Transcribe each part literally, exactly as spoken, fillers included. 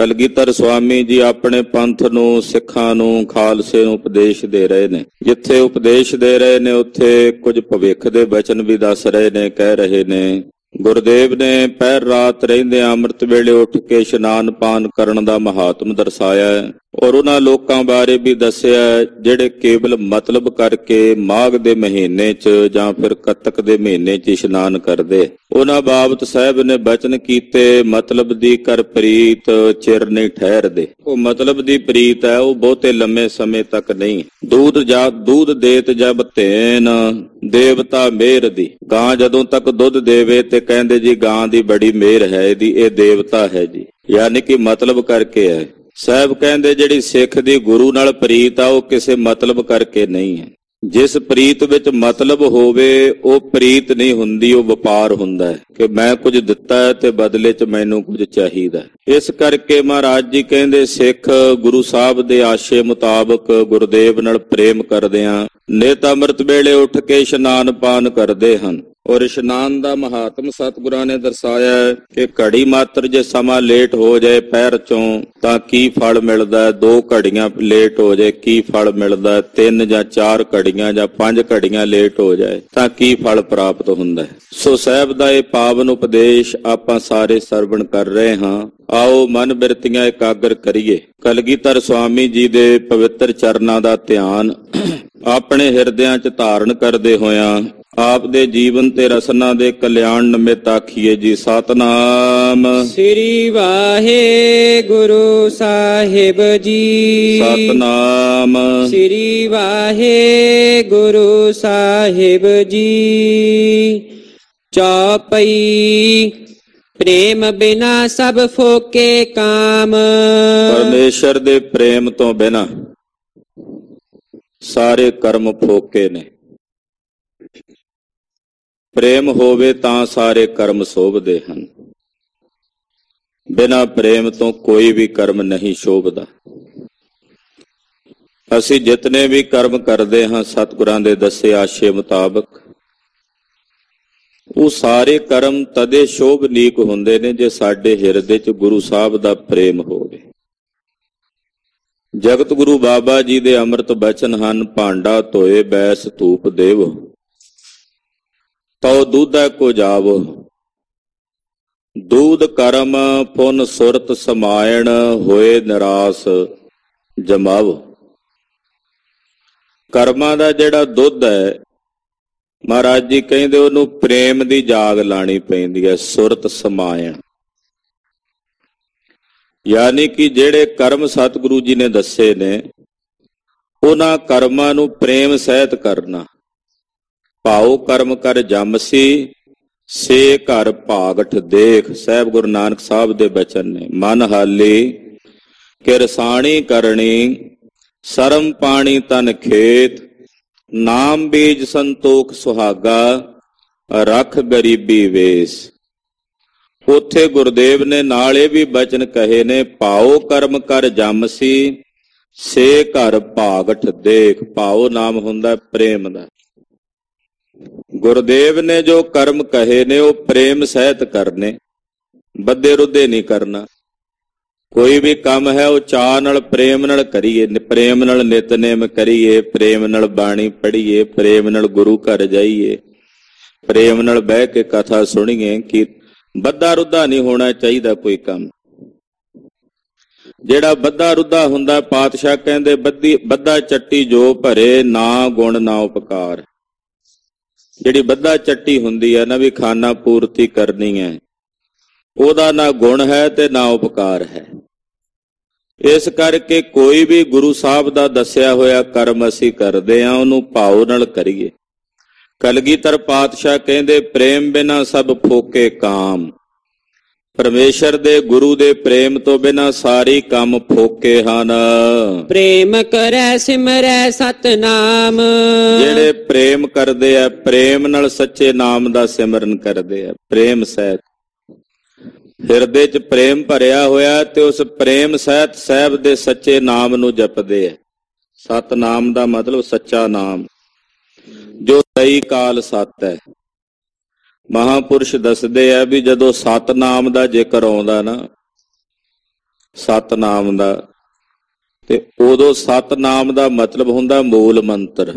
ਕਲਗੀਧਰ ਸਵਾਮੀ ਜੀ ਆਪਣੇ ਪੰਥ ਨੂੰ, ਸਿੱਖਾਂ ਨੂੰ, ਖਾਲਸੇ ਨੂੰ ਉਪਦੇਸ਼ ਦੇ ਰਹੇ ਨੇ। ਜਿੱਥੇ ਉਪਦੇਸ਼ ਦੇ ਰਹੇ ਨੇ ਉੱਥੇ ਕੁਝ ਭਵਿੱਖ ਦੇ ਬਚਨ ਵੀ ਦੱਸ ਰਹੇ ਨੇ, ਕਹਿ ਰਹੇ ਨੇ। ਗੁਰਦੇਵ ਨੇ ਪਹਿਰ ਰਾਤ ਰਹਿੰਦੇ ਅੰਮ੍ਰਿਤ ਵੇਲੇ ਉੱਠ ਕੇ ਇਸ਼ਨਾਨ ਪਾਨ ਕਰਨ ਦਾ ਮਹਾਤਮ ਦਰਸਾਇਆ ਹੈ, ਔਰ ਉਹਨਾਂ ਲੋਕਾਂ ਬਾਰੇ ਵੀ ਦੱਸਿਆ ਜਿਹੜੇ ਕੇਵਲ ਮਤਲਬ ਕਰਕੇ ਮਾਘ ਦੇ ਮਹੀਨੇ 'ਚ ਜਾਂ ਫਿਰ ਕੱਤਕ ਦੇ ਮਹੀਨੇ 'ਚ ਇਸ਼ਨਾਨ ਕਰਦੇ। ਉਹਨਾਂ ਬਾਬਤ ਸਾਹਿਬ ਨੇ ਬਚਨ ਕੀਤੇ, ਮਤਲਬ ਦੀ ਕਰ ਪ੍ਰੀਤ ਚਿਰ ਨਹੀਂ ਠਹਿਰਦੇ। ਉਹ ਮਤਲਬ ਦੀ ਪ੍ਰੀਤ ਹੈ, ਉਹ ਬਹੁਤੇ ਲੰਮੇ ਸਮੇਂ ਤੱਕ ਨਹੀਂ। ਦੂਧ ਜਾ ਦੂਧ ਦੇਤ ਜਬ ਧੇਨ ਦੇਵਤਾ ਮਿਹਰ ਦੀ। ਗਾਂ ਜਦੋਂ ਤੱਕ ਦੁੱਧ ਦੇਵੇ ਤੇ ਕਹਿੰਦੇ ਜੀ ਗਾਂ ਦੀ ਬੜੀ ਮਿਹਰ ਹੈ, ਇਹਦੀ ਇਹ ਦੇਵਤਾ ਹੈ ਜੀ, ਯਾਨੀ ਕਿ ਮਤਲਬ ਕਰਕੇ ਹੈ। ਸਾਹਿਬ ਕਹਿੰਦੇ ਜਿਹੜੀ ਸਿੱਖ ਦੀ ਗੁਰੂ ਨਾਲ ਪ੍ਰੀਤ ਆ ਉਹ ਕਿਸੇ ਮਤਲਬ ਕਰਕੇ ਨਹੀਂ ਹੈ। ਜਿਸ ਪ੍ਰੀਤ ਵਿੱਚ ਮਤਲਬ ਹੋਵੇ ਉਹ ਪ੍ਰੀਤ ਨਹੀਂ ਹੁੰਦੀ, ਉਹ ਵਪਾਰ ਹੁੰਦਾ ਹੈ ਕਿ ਮੈਂ ਕੁਝ ਦਿੱਤਾ ਹੈ ਤੇ ਬਦਲੇ 'ਚ ਮੈਨੂੰ ਕੁਝ ਚਾਹੀਦਾ। ਇਸ ਕਰਕੇ ਮਹਾਰਾਜ ਜੀ ਕਹਿੰਦੇ ਸਿੱਖ ਗੁਰੂ ਸਾਹਿਬ ਦੇ ਆਸ਼ੇ ਮੁਤਾਬਕ ਗੁਰਦੇਵ ਨਾਲ ਪ੍ਰੇਮ ਕਰਦਿਆਂ ਨਿਤ ਅੰਮ੍ਰਿਤ ਵੇਲੇ ਉੱਠ ਕੇ ਇਸ਼ਨਾਨ ਪਾਨ ਕਰਦੇ ਹਨ। ਔਰ ਇਸ਼ਨਾਨ ਦਾ ਮਹਾਤਮ ਸਤਿਗੁਰਾਂ ਨੇ ਦਰਸਾਇਆ ਹੈ ਕਿ ਘੜੀ ਮਾਤਰ ਜੇ ਸਮਾਂ ਲੇਟ ਹੋ ਜਾਏ ਪਹਿਰ ਚੋਂ ਤਾਂ ਕੀ ਫਲ ਮਿਲਦਾ ਹੈ, ਦੋ ਘੜੀਆਂ ਲੇਟ ਹੋ ਜਾਏ ਕੀ ਫਲ ਮਿਲਦਾ ਹੈ, ਤਿੰਨ ਜਾਂ ਚਾਰ ਘੜੀਆਂ ਜਾਂ ਪੰਜ ਘੜੀਆਂ ਲੇਟ ਹੋ ਜਾਏ ਤਾਂ ਕੀ ਫਲ ਪ੍ਰਾਪਤ ਹੁੰਦਾ ਹੈ। ਸੋ ਸਾਹਿਬ ਦਾ ਇਹ ਪਾਵਨ ਉਪਦੇਸ਼ ਆਪਾਂ ਸਾਰੇ ਸਰਵਣ ਕਰ ਰਹੇ ਹਾਂ। ਆਓ ਮਨ ਬਿਰਤੀਆਂ ਇਕਾਗਰ ਕਰੀਏ। ਕਲਗੀਧਰ ਸਵਾਮੀ ਜੀ ਦੇ ਪਵਿੱਤਰ ਚਰਨਾਂ ਦਾ ਧਿਆਨ ਆਪਣੇ ਹਿਰਦਿਆਂ 'ਚ ਧਾਰਨ ਕਰਦੇ ਹੋਇਆਂ ਆਪ ਦੇ ਜੀਵਨ ਤੇ ਰਸਨਾ ਦੇ ਕਲਿਆਣ ਨਿਮਿਤ ਆਖੀਏ ਜੀ ਸਤਿਨਾਮ ਸ੍ਰੀ ਵਾਹਿਗੁਰੂ ਸਾਹਿਬ ਜੀ। ਸਤਿਨਾਮ ਸ੍ਰੀ ਵਾਹਿਗੁਰੂ ਸਾਹਿਬ ਜੀ। ਚੌਪਈ ਪ੍ਰੇਮ ਬਿਨਾ ਸਭ ਫੋਕੇ ਕਾਮ। ਪਰਮੇਸ਼ਰ ਦੇ ਪ੍ਰੇਮ ਤੋਂ ਬਿਨਾ ਸਾਰੇ ਕਰਮ ਫੋਕੇ ਨੇ। ਪ੍ਰੇਮ ਹੋਵੇ ਤਾਂ ਸਾਰੇ ਕਰਮ ਸ਼ੋਭਦੇ ਹਨ, ਬਿਨਾਂ ਪ੍ਰੇਮ ਤੋਂ ਕੋਈ ਵੀ ਕਰਮ ਨਹੀਂ ਸ਼ੋਭਦਾ। ਅਸੀਂ ਜਿਤਨੇ ਵੀ ਕਰਮ ਕਰਦੇ ਹਾਂ ਸਤਿਗੁਰਾਂ ਦੇ ਦੱਸੇ ਆਸ਼ੇ ਮੁਤਾਬਕ, ਉਹ ਸਾਰੇ ਕਰਮ ਤਦੇ ਸ਼ੋਭਨੀਕ ਹੁੰਦੇ ਨੇ ਜੇ ਸਾਡੇ ਹਿਰਦੇ 'ਚ ਗੁਰੂ ਸਾਹਿਬ ਦਾ ਪ੍ਰੇਮ ਹੋਵੇ। ਜਗਤ ਗੁਰੂ ਬਾਬਾ ਜੀ ਦੇ ਅੰਮ੍ਰਿਤ ਬਚਨ ਹਨ, ਭਾਂਡਾ ਧੋਏ ਬੈਸ ਧੂਪ ਦੇਵ ਤਉ ਦੂਧੈ ਕੋ ਜਾਵੋ। ਦੂਧ ਕਰਮ ਪੁੰਨ ਸੁਰਤ ਸਮਾਇਣ ਹੋਏ ਨਿਰਾਸ ਜਮਾਵੋ। ਕਰਮਾਂ ਦਾ ਜਿਹੜਾ ਦੁੱਧ ਹੈ ਮਹਾਰਾਜ ਜੀ ਕਹਿੰਦੇ ਉਹਨੂੰ ਪ੍ਰੇਮ ਦੀ ਜਾਗ ਲਾਣੀ ਪੈਂਦੀ ਹੈ, ਸੁਰਤ ਸਮਾਇਣ। ਯਾਨੀ ਕਿ ਜਿਹੜੇ ਕਰਮ ਸਤਿਗੁਰੂ ਜੀ ਨੇ ਦੱਸੇ ਨੇ ਉਹਨਾਂ ਕਰਮਾਂ ਨੂੰ ਪ੍ਰੇਮ ਸਹਿਤ ਕਰਨਾ। ਭਾਉ ਕਰਮ ਕਰ ਜਮਸੀ ਸੇ ਘਰ ਭਾਗਠ ਦੇਖ। ਸਾਹਿਬ ਗੁਰੂ ਨਾਨਕ ਸਾਹਿਬ ਦੇ ਬਚਨ ਨੇ। ਮਨ ਹਾਲੀ ਕਿਰਸਾਣੀ ਕਰਨੀ ਸਰਮ ਪਾਣੀ ਤਨ ਖੇਤ। ਨਾਮ ਬੀਜ ਸੰਤੋਖ ਸੁਹਾਗਾ ਰੱਖ ਗਰੀਬੀ ਵੇਸ। ਉੱਥੇ ਗੁਰਦੇਵ ਨੇ ਨਾਲ ਇਹ ਵੀ ਬਚਨ ਕਹੇ ਨੇ, ਭਾਉ ਕਰਮ ਕਰ ਜਮਸੀ ਸੇ ਘਰ ਭਾਗਠ ਦੇਖ। ਭਾਉ ਨਾਮ ਹੁੰਦਾ ਪ੍ਰੇਮ ਦਾ। ਗੁਰਦੇਵ ਨੇ ਜੋ ਕਰਮ ਕਹੇ ਨੇ ਉਹ ਪ੍ਰੇਮ ਸਹਿਤ ਕਰਨੇ, ਬੱਦੇ ਰੁੱਦੇ ਨਹੀਂ ਕਰਨਾ। ਕੋਈ ਵੀ ਕੰਮ ਹੈ ਉਹ ਚਾਅ ਨਾਲ ਪ੍ਰੇਮ ਨਾਲ ਕਰੀਏ, ਪ੍ਰੇਮ ਨਾਲ ਨਿਤਨੇਮ ਕਰੀਏ, ਪ੍ਰੇਮ ਨਾਲ ਬਾਣੀ ਪੜ੍ਹੀਏ, ਪ੍ਰੇਮ ਨਾਲ ਗੁਰੂ ਘਰ ਜਾਈਏ, ਪ੍ਰੇਮ ਨਾਲ ਬਹਿ ਕੇ ਕਥਾ ਸੁਣੀਏ। ਕਿ ਬੱਦਾ ਰੁੱਦਾ ਨਹੀਂ ਹੋਣਾ ਚਾਹੀਦਾ ਕੋਈ ਕੰਮ। ਜਿਹੜਾ ਬੱਦਾ ਰੁੱਦਾ ਹੁੰਦਾ ਪਾਤਸ਼ਾਹ ਕਹਿੰਦੇ ਬੱਦੀ ਬੱਦਾ ਚੱਟੀ ਜੋ ਭਰੇ ਨਾ ਗੁਣ ਨਾ ਉਪਕਾਰ। ਜਿਹੜੀ ਬੱਦਾ ਚੱਟੀ ਹੁੰਦੀ ਹੈ ਨਾ ਵੀ ਖਾਨਾ ਪੂਰਤੀ ਕਰਨੀ ਹੈ, ਉਹਦਾ ਨਾ ਗੁਣ ਹੈ ਤੇ ਨਾ ਉਪਕਾਰ ਹੈ। ਇਸ ਕਰਕੇ ਕੋਈ ਵੀ ਗੁਰੂ ਸਾਹਿਬ ਦਾ ਦੱਸਿਆ ਹੋਇਆ ਕਰਮ ਅਸੀਂ ਕਰਦੇ ਹਾਂ ਉਹਨੂੰ ਭਾਵ ਨਾਲ ਕਰੀਏ। ਕਲਗੀਧਰ ਪਾਤਸ਼ਾਹ ਕਹਿੰਦੇ ਪ੍ਰੇਮ ਬਿਨਾ ਸਭ ਫੋਕੇ ਕਾਮ। ਪਰਮੇਸ਼ਰ ਦੇ ਗੁਰੂ ਦੇ ਪ੍ਰੇਮ ਤੋਂ ਬਿਨਾ ਸਾਰੇ ਕੰਮ ਫੋਕੇ ਹਨ। ਪ੍ਰੇਮ ਕਰੈ ਸਿਮਰੈ ਸਤਨਾਮ। ਜਿਹੜੇ ਪ੍ਰੇਮ ਕਰਦੇ ਆ ਪ੍ਰੇਮ ਨਾਲ ਸੱਚੇ ਨਾਮ ਦਾ ਸਿਮਰਨ ਕਰਦੇ ਆ, ਪ੍ਰੇਮ ਸਹਿਤ ਹਿਰਦੇ 'ਚ ਪ੍ਰੇਮ ਭਰਿਆ ਹੋਇਆ ਤੇ ਉਸ ਪ੍ਰੇਮ ਸਹਿਤ ਸਾਹਿਬ ਦੇ ਸੱਚੇ ਨਾਮ ਨੂੰ ਜਪਦੇ ਆ। ਸਤਨਾਮ ਦਾ ਮਤਲਬ ਸੱਚਾ ਨਾਮ, ਜੋ ਸਹੀ ਕਾਲ ਸਤ ਹੈ। ਮਹਾਂਪੁਰਸ਼ ਦੱਸਦੇ ਆ ਵੀ ਜਦੋਂ ਸਤਨਾਮ ਦਾ ਜ਼ਿਕਰ ਆਉਂਦਾ ਨਾ ਸਤਨਾਮ ਦਾ। ਤੇ ਉਦੋਂ ਸਤਨਾਮ ਦਾ ਮਤਲਬ ਹੁੰਦਾ ਮੂਲ ਮੰਤਰ।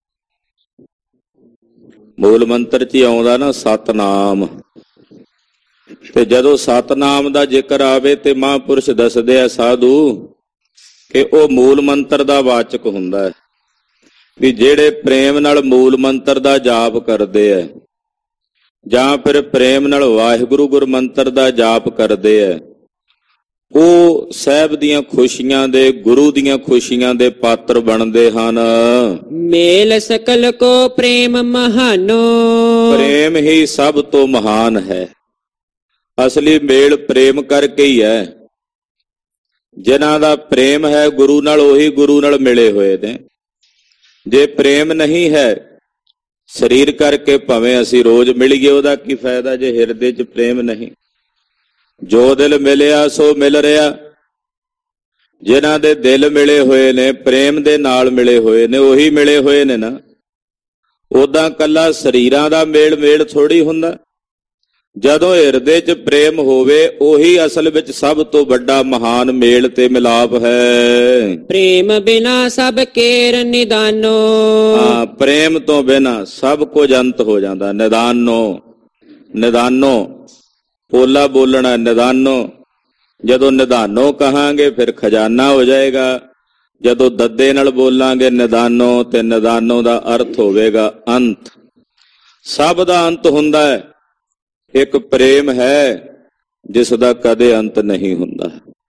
ਮੂਲ ਮੰਤਰ 'ਚ ਹੀ ਆਉਂਦਾ ਨਾ ਸਤਨਾਮ। ਤੇ ਜਦੋਂ ਸਤਨਾਮ ਦਾ ਜ਼ਿਕਰ ਆਵੇ ਤੇ ਮਹਾਂਪੁਰਸ਼ ਦੱਸਦੇ ਆ ਸਾਧੂ ਕਿ ਉਹ ਮੂਲ ਮੰਤਰ ਦਾ ਵਾਚਕ ਹੁੰਦਾ ਹੈ। ਵੀ ਜਿਹੜੇ ਪ੍ਰੇਮ ਨਾਲ ਮੂਲ ਮੰਤਰ ਦਾ ਜਾਪ ਕਰਦੇ ਆ ਜਾਂ ਫਿਰ ਪ੍ਰੇਮ ਨਾਲ ਵਾਹਿਗੁਰੂ ਗੁਰ ਮੰਤਰ ਦਾ ਜਾਪ ਕਰਦੇ ਆ, ਉਹ ਸਾਹਿਬ ਦੀਆਂ ਖੁਸ਼ੀਆਂ ਦੇ, ਗੁਰੂ ਦੀਆਂ ਖੁਸ਼ੀਆਂ ਦੇ ਪਾਤਰ ਬਣਦੇ ਹਨ। ਮੇਲ ਸਕਲ ਕੋ ਪ੍ਰੇਮ ਮਹਾਨੋ। ਪ੍ਰੇਮ ਹੀ ਸਭ ਤੋਂ ਮਹਾਨ ਹੈ। ਅਸਲੀ ਮੇਲ ਪ੍ਰੇਮ ਕਰਕੇ ਹੀ ਹੈ। ਜਿਨ੍ਹਾਂ ਦਾ ਪ੍ਰੇਮ ਹੈ ਗੁਰੂ ਨਾਲ, ਉਹੀ ਗੁਰੂ ਨਾਲ ਮਿਲੇ ਹੋਏ ਨੇ। ਜੇ ਪ੍ਰੇਮ ਨਹੀਂ ਹੈ, ਸਰੀਰ ਕਰਕੇ ਭਾਵੇਂ ਅਸੀਂ ਰੋਜ਼ ਮਿਲੀਏ, ਉਹਦਾ ਕੀ ਫਾਇਦਾ ਜੇ ਹਿਰਦੇ 'ਚ ਪ੍ਰੇਮ ਨਹੀਂ। ਜੋ ਦਿਲ ਮਿਲਿਆ ਸੋ ਮਿਲ ਰਿਹਾ। ਜਿਨ੍ਹਾਂ ਦੇ ਦਿਲ ਮਿਲੇ ਹੋਏ ਨੇ, ਪ੍ਰੇਮ ਦੇ ਨਾਲ ਮਿਲੇ ਹੋਏ ਨੇ, ਉਹੀ ਮਿਲੇ ਹੋਏ ਨੇ ਨਾ। ਉਦਾਂ ਕੱਲਾ ਸਰੀਰਾਂ ਦਾ ਮੇਲ ਮੇਲ ਥੋੜੀ ਹੁੰਦਾ। ਜਦੋਂ ਹਿਰਦੇ 'ਚ ਪ੍ਰੇਮ ਹੋਵੇ, ਉਹੀ ਅਸਲ ਵਿੱਚ ਸਭ ਤੋਂ ਵੱਡਾ ਮਹਾਨ ਮੇਲ ਤੇ ਮਿਲਾਪ ਹੈ। ਪ੍ਰੇਮ ਬਿਨਾ ਸਭ ਕੇਰ ਨਿਦਾਨੋ। ਹਾਂ, ਪ੍ਰੇਮ ਤੋਂ ਬਿਨਾ ਸਭ ਕੁਝ ਅੰਤ ਹੋ ਜਾਂਦਾ। ਨਿਦਾਨੋ, ਨਿਦਾਨੋ ਪੋਲਾ ਬੋਲਣਾ, ਨਿਦਾਨੋ। ਜਦੋਂ ਨਿਦਾਨੋ ਕਹਾਂਗੇ ਫਿਰ ਖਜ਼ਾਨਾ ਹੋ ਜਾਏਗਾ। ਜਦੋਂ ਦੱਦੇ ਨਾਲ ਬੋਲਾਂਗੇ ਨਿਦਾਨੋ, ਤੇ ਨਿਦਾਨੋ ਦਾ ਅਰਥ ਹੋਵੇਗਾ ਅੰਤ। ਸਭ ਦਾ ਅੰਤ ਹੁੰਦਾ ਹੈ। ਇੱਕ ਪ੍ਰੇਮ ਹੈ ਜਿਸ ਦਾ ਕਦੇ ਅੰਤ ਨਹੀਂ ਹੁੰਦਾ।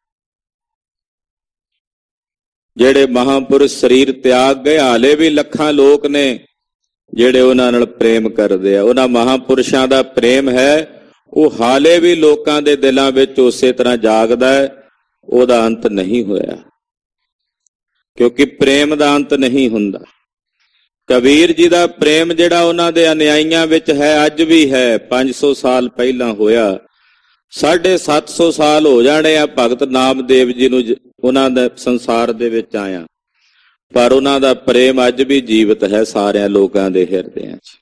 ਜਿਹੜੇ ਮਹਾਂਪੁਰਸ਼ ਸਰੀਰ ਤਿਆਗ ਗਏ, ਹਾਲੇ ਵੀ ਲੱਖਾਂ ਲੋਕ ਨੇ ਜਿਹੜੇ ਉਹਨਾਂ ਨਾਲ ਪ੍ਰੇਮ ਕਰਦੇ ਆ। ਉਹਨਾਂ ਮਹਾਂਪੁਰਸ਼ਾਂ ਦਾ ਪ੍ਰੇਮ ਹੈ, ਉਹ ਹਾਲੇ ਵੀ ਲੋਕਾਂ ਦੇ ਦਿਲਾਂ ਵਿੱਚ ਉਸੇ ਤਰ੍ਹਾਂ ਜਾਗਦਾ ਹੈ। ਉਹਦਾ ਅੰਤ ਨਹੀਂ ਹੋਇਆ, ਕਿਉਂਕਿ ਪ੍ਰੇਮ ਦਾ ਅੰਤ ਨਹੀਂ ਹੁੰਦਾ। ਕਬੀਰ ਜੀ ਦਾ ਪ੍ਰੇਮ ਜਿਹੜਾ ਉਹਨਾਂ ਦੇ ਅਨੁਯਾਈਆਂ ਵਿੱਚ ਹੈ, ਅੱਜ ਵੀ ਹੈ। ਪੰਜ ਸੌ ਸਾਲ ਪਹਿਲਾਂ ਹੋਇਆ, ਸਾਢੇ ਸੱਤ ਸੌ ਸਾਲ ਹੋ ਜਾਣੇ ਆ ਭਗਤ ਨਾਮਦੇਵ ਜੀ ਨੂੰ ਉਹਨਾਂ ਦਾ ਸੰਸਾਰ ਦੇ ਵਿੱਚ ਆਇਆ, ਪਰ ਉਹਨਾਂ ਦਾ ਪ੍ਰੇਮ ਅੱਜ ਵੀ ਜੀਵਤ ਹੈ ਸਾਰਿਆਂ ਲੋਕਾਂ ਦੇ ਹਿਰਦਿਆਂ 'ਚ।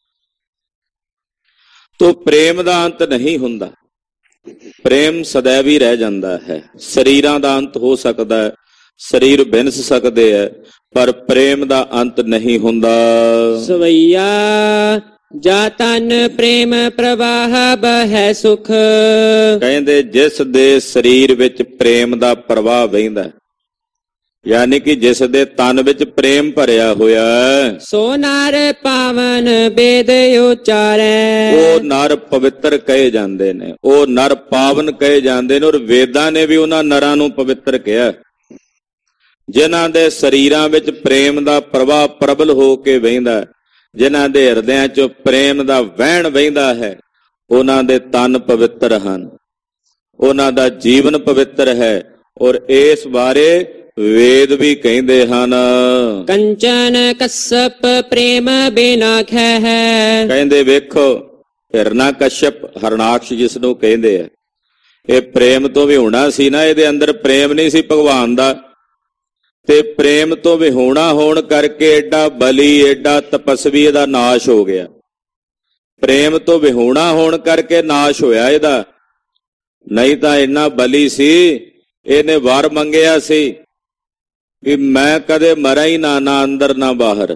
ਤੋ ਪ੍ਰੇਮ ਦਾ ਅੰਤ ਨਹੀਂ ਹੁੰਦਾ। ਪ੍ਰੇਮ ਸदैवी ਰਹਿ ਜਾਂਦਾ ਹੈ। ਸਰੀਰਾਂ ਦਾ ਅੰਤ ਹੋ ਸਕਦਾ ਹੈ, ਸਰੀਰ ਵਿਨਸ ਸਕਦੇ ਹੈ, ਪਰ ਪ੍ਰੇਮ ਦਾ ਅੰਤ ਨਹੀਂ ਹੁੰਦਾ। ਸਵਈਆ ਜਾ ਤਨ ਪ੍ਰੇਮ ਪ੍ਰਵਾਹ ਬਹਿ ਸੁਖ। ਕਹਿੰਦੇ ਜਿਸ ਦੇ ਸਰੀਰ ਵਿੱਚ ਪ੍ਰੇਮ ਦਾ ਪ੍ਰਵਾਹ ਵਹਿੰਦਾ, ਯਾਨੀ ਕਿ ਜਿਸ ਦੇ ਤਨ ਵਿੱਚ ਪ੍ਰੇਮ ਭਰਿਆ ਹੋਇਆ, ਸੋ ਨਰ ਪਾਵਨ ਬੇਦ ਉਚਾਰੈ। ਉਹ ਨਰ ਪਵਿੱਤਰ ਕਹੇ ਜਾਂਦੇ ਨੇ, ਉਹ ਨਰ ਪਾਵਨ ਕਹੇ ਜਾਂਦੇ ਨੇ। ਔਰ ਵੇਦਾਂ ਨੇ ਵੀ ਉਹਨਾਂ ਨਰਾਂ ਨੂੰ ਪਵਿੱਤਰ ਕਿਹਾ ਜਿਨ੍ਹਾਂ ਦੇ ਸਰੀਰਾਂ ਵਿੱਚ ਪ੍ਰੇਮ ਦਾ ਪ੍ਰਵਾਹ ਪ੍ਰਬਲ ਹੋ ਕੇ ਵਹਿੰਦਾ, ਜਿਨ੍ਹਾਂ ਦੇ ਹਿਰਦਿਆਂ 'ਚ ਪ੍ਰੇਮ ਦਾ ਵਹਿਣ ਵਹਿੰਦਾ ਹੈ। ਉਹਨਾਂ ਦੇ ਤਨ ਪਵਿੱਤਰ ਹਨ, ਉਹਨਾਂ ਦਾ ਜੀਵਨ ਪਵਿੱਤਰ ਹੈ। ਔਰ ਇਸ ਬਾਰੇ ਵੇਦ ਵੀ ਕਹਿੰਦੇ ਹਨ, ਕੰਚਨ ਕਸਪ ਪ੍ਰੇਮ ਬਿਨਾ ਖਹਿ। ਕਹਿੰਦੇ ਵੇਖੋ ਹਿਰਨਾ ਕਸ਼ਪ, ਹਰਨਾਕਸ਼ ਜਿਸ ਨੂੰ ਕਹਿੰਦੇ ਆ, ਇਹ ਪ੍ਰੇਮ ਤੋਂ ਵਿਹੂਣਾ ਸੀ ਨਾ। ਇਹਦੇ ਅੰਦਰ ਪ੍ਰੇਮ ਨਹੀਂ ਸੀ ਭਗਵਾਨ ਦਾ, ਤੇ ਪ੍ਰੇਮ ਤੋਂ ਵਿਹੂਣਾ ਹੋਣ ਕਰਕੇ ਐਡਾ ਬਲੀ, ਐਡਾ ਤਪਸਵੀ ਇਹਦਾ ਨਾਸ਼ ਹੋ ਗਿਆ। ਪ੍ਰੇਮ ਤੋਂ ਵਿਹੂਣਾ ਹੋਣ ਕਰਕੇ ਨਾਸ਼ ਹੋਇਆ ਇਹਦਾ। ਨਹੀਂ ਤਾਂ ਇੰਨਾ ਬਲੀ ਸੀ, ਇਹਨੇ ਵਰ ਮੰਗਿਆ ਸੀ ਵੀ ਮੈਂ ਕਦੇ ਮਰਾਂ ਹੀ ਨਾ, ਨਾ ਅੰਦਰ ਨਾ ਬਾਹਰ।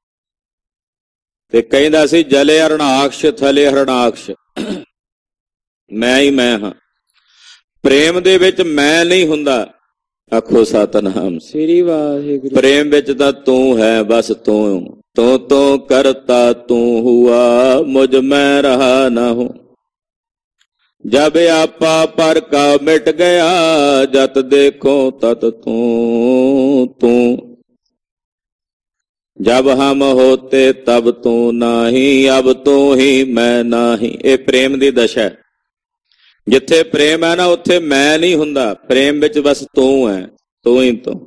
ਤੇ ਕਹਿੰਦਾ ਸੀ ਜਲੇ ਹਰਨਾਕਸ਼ ਥਲੇ ਹਰਨਾਕਸ਼, ਮੈਂ ਹੀ ਮੈਂ ਹਾਂ। ਪ੍ਰੇਮ ਦੇ ਵਿੱਚ ਮੈਂ ਨਹੀਂ ਹੁੰਦਾ। ਆਖੋ ਸਤਿਨਾਮ ਸ੍ਰੀ ਵਾਹਿਗੁਰੂ। ਪ੍ਰੇਮ ਵਿੱਚ ਤਾਂ ਤੂੰ ਹੈ, ਬਸ ਤੂੰ ਤੂੰ ਤੂੰ ਕਰਤਾ ਤੂੰ ਹੁਆ, ਮੁਝ ਮੈਂ ਰਹਾ ਨਾ ਹੂੰ। ਜਬ ਆਪਾ ਪਰ ਕਾ ਮਿਟ ਗਿਆ, ਜਤ ਦੇਖੋ ਤਤ ਤੂੰ ਤੂੰ। ਜਬ ਹਮ ਹੋਤੇ ਤਬ ਤੂੰ ਨਾਹੀ, ਅਬ ਤੂੰ ਹੀ ਮੈਂ ਨਾਹੀ। ਇਹ ਪ੍ਰੇਮ ਦੀ ਦਸ਼ਾ ਹੈ। ਜਿੱਥੇ ਪ੍ਰੇਮ ਹੈ ਨਾ, ਉੱਥੇ ਮੈਂ ਨਹੀਂ ਹੁੰਦਾ। ਪ੍ਰੇਮ ਵਿੱਚ ਬਸ ਤੂੰ ਹੈ, ਤੂੰ ਹੀ ਤੂੰ।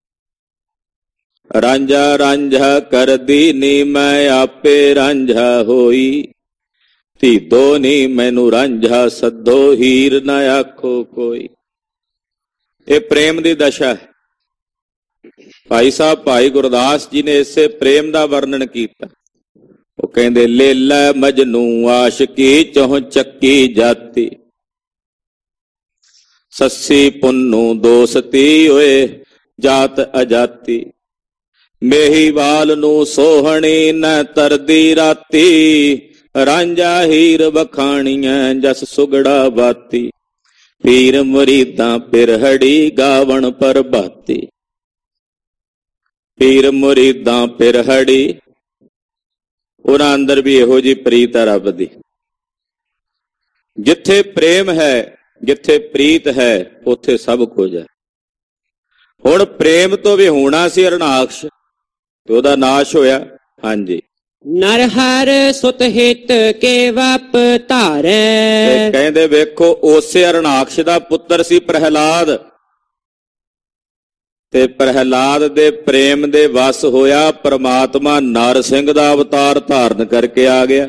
ਰਾਂਝਾ ਰਾਂਝਾ ਕਰਦੀ ਨੀ, ਮੈਂ ਆਪੇ ਰਾਂਝਾ ਹੋਈ। ਧੀਦੋ ਨੀ ਮੈਨੂੰ ਰਾਂਝਾ ਸੱਦੋ, ਹੀਰ ਨਾ ਆਖੋ ਕੋਈ। ਇਹ ਪ੍ਰੇਮ ਦੀ ਦਸ਼ਾ ਹੈ। ਭਾਈ ਸਾਹਿਬ ਭਾਈ ਗੁਰਦਾਸ ਜੀ ਨੇ ਇਸੇ ਪ੍ਰੇਮ ਦਾ ਵਰਣਨ ਕੀਤਾ। ਉਹ ਕਹਿੰਦੇ ਲੇਲਾ ਮਜਨੂ ਆਸ਼ਕੀ ਚਹੁ ਚੱਕੀ ਜਾਤੀ। ਸੱਸੀ ਪੁੰਨੂ ਦੋਸਤੀ ਓਏ ਜਾਤ ਅਜਾਤੀ। ਮੇਹੀਵਾਲ ਨੂੰ ਸੋਹਣੀ ਨ ਤਰਦੀ ਰਾਤੀ, ਰਾਂਝਾ ਹੀਰ ਬਖਾਣੀਐ ਜਸ ਸੁਗੜਾ ਬਾਤੀ। ਪੀਰ ਮੁਰੀਦਾਂ ਪਿਰਹੜੀ ਗਾਵਣ ਪ੍ਰਭਾਤੀ। ਪੀਰ ਮੁਰੀਦਾਂ ਪਿਰਹੜੀ, ਉਹਨਾਂ ਅੰਦਰ ਵੀ ਇਹੋ ਜਿਹੀ ਪ੍ਰੀਤ ਹੈ ਰੱਬ ਦੀ। ਜਿੱਥੇ ਪ੍ਰੇਮ ਹੈ, ਜਿੱਥੇ ਪ੍ਰੀਤ ਹੈ, ਉੱਥੇ ਸਭ ਕੁਝ ਹੈ। ਹੁਣ ਪ੍ਰੇਮ ਤੋਂ ਵੀ ਹੋਣਾ ਸੀ ਹਰਨਾਕਸ਼, ਤੇ ਉਹਦਾ ਨਾਸ਼ ਹੋਇਆ। ਹਾਂਜੀ, ਨਰ ਹਰ ਸੁਤ ਹਿਤ ਕੇ ਵਪ ਧਾਰੈ। ਕਹਿੰਦੇ ਵੇਖੋ ਉਸੇ ਹਰਨਾਕਸ਼ ਦਾ ਪੁੱਤਰ ਸੀ ਪ੍ਰਹਿਲਾਦ, ਤੇ ਪ੍ਰਹਿਲਾਦ ਦੇ ਪ੍ਰੇਮ ਦੇ ਵਸ ਹੋਇਆ। ਪ੍ਰਮਾਤਮਾ ਨਰ ਸਿੰਘ ਦਾ ਅਵਤਾਰ ਧਾਰਨ ਕਰਕੇ ਆ ਗਿਆ।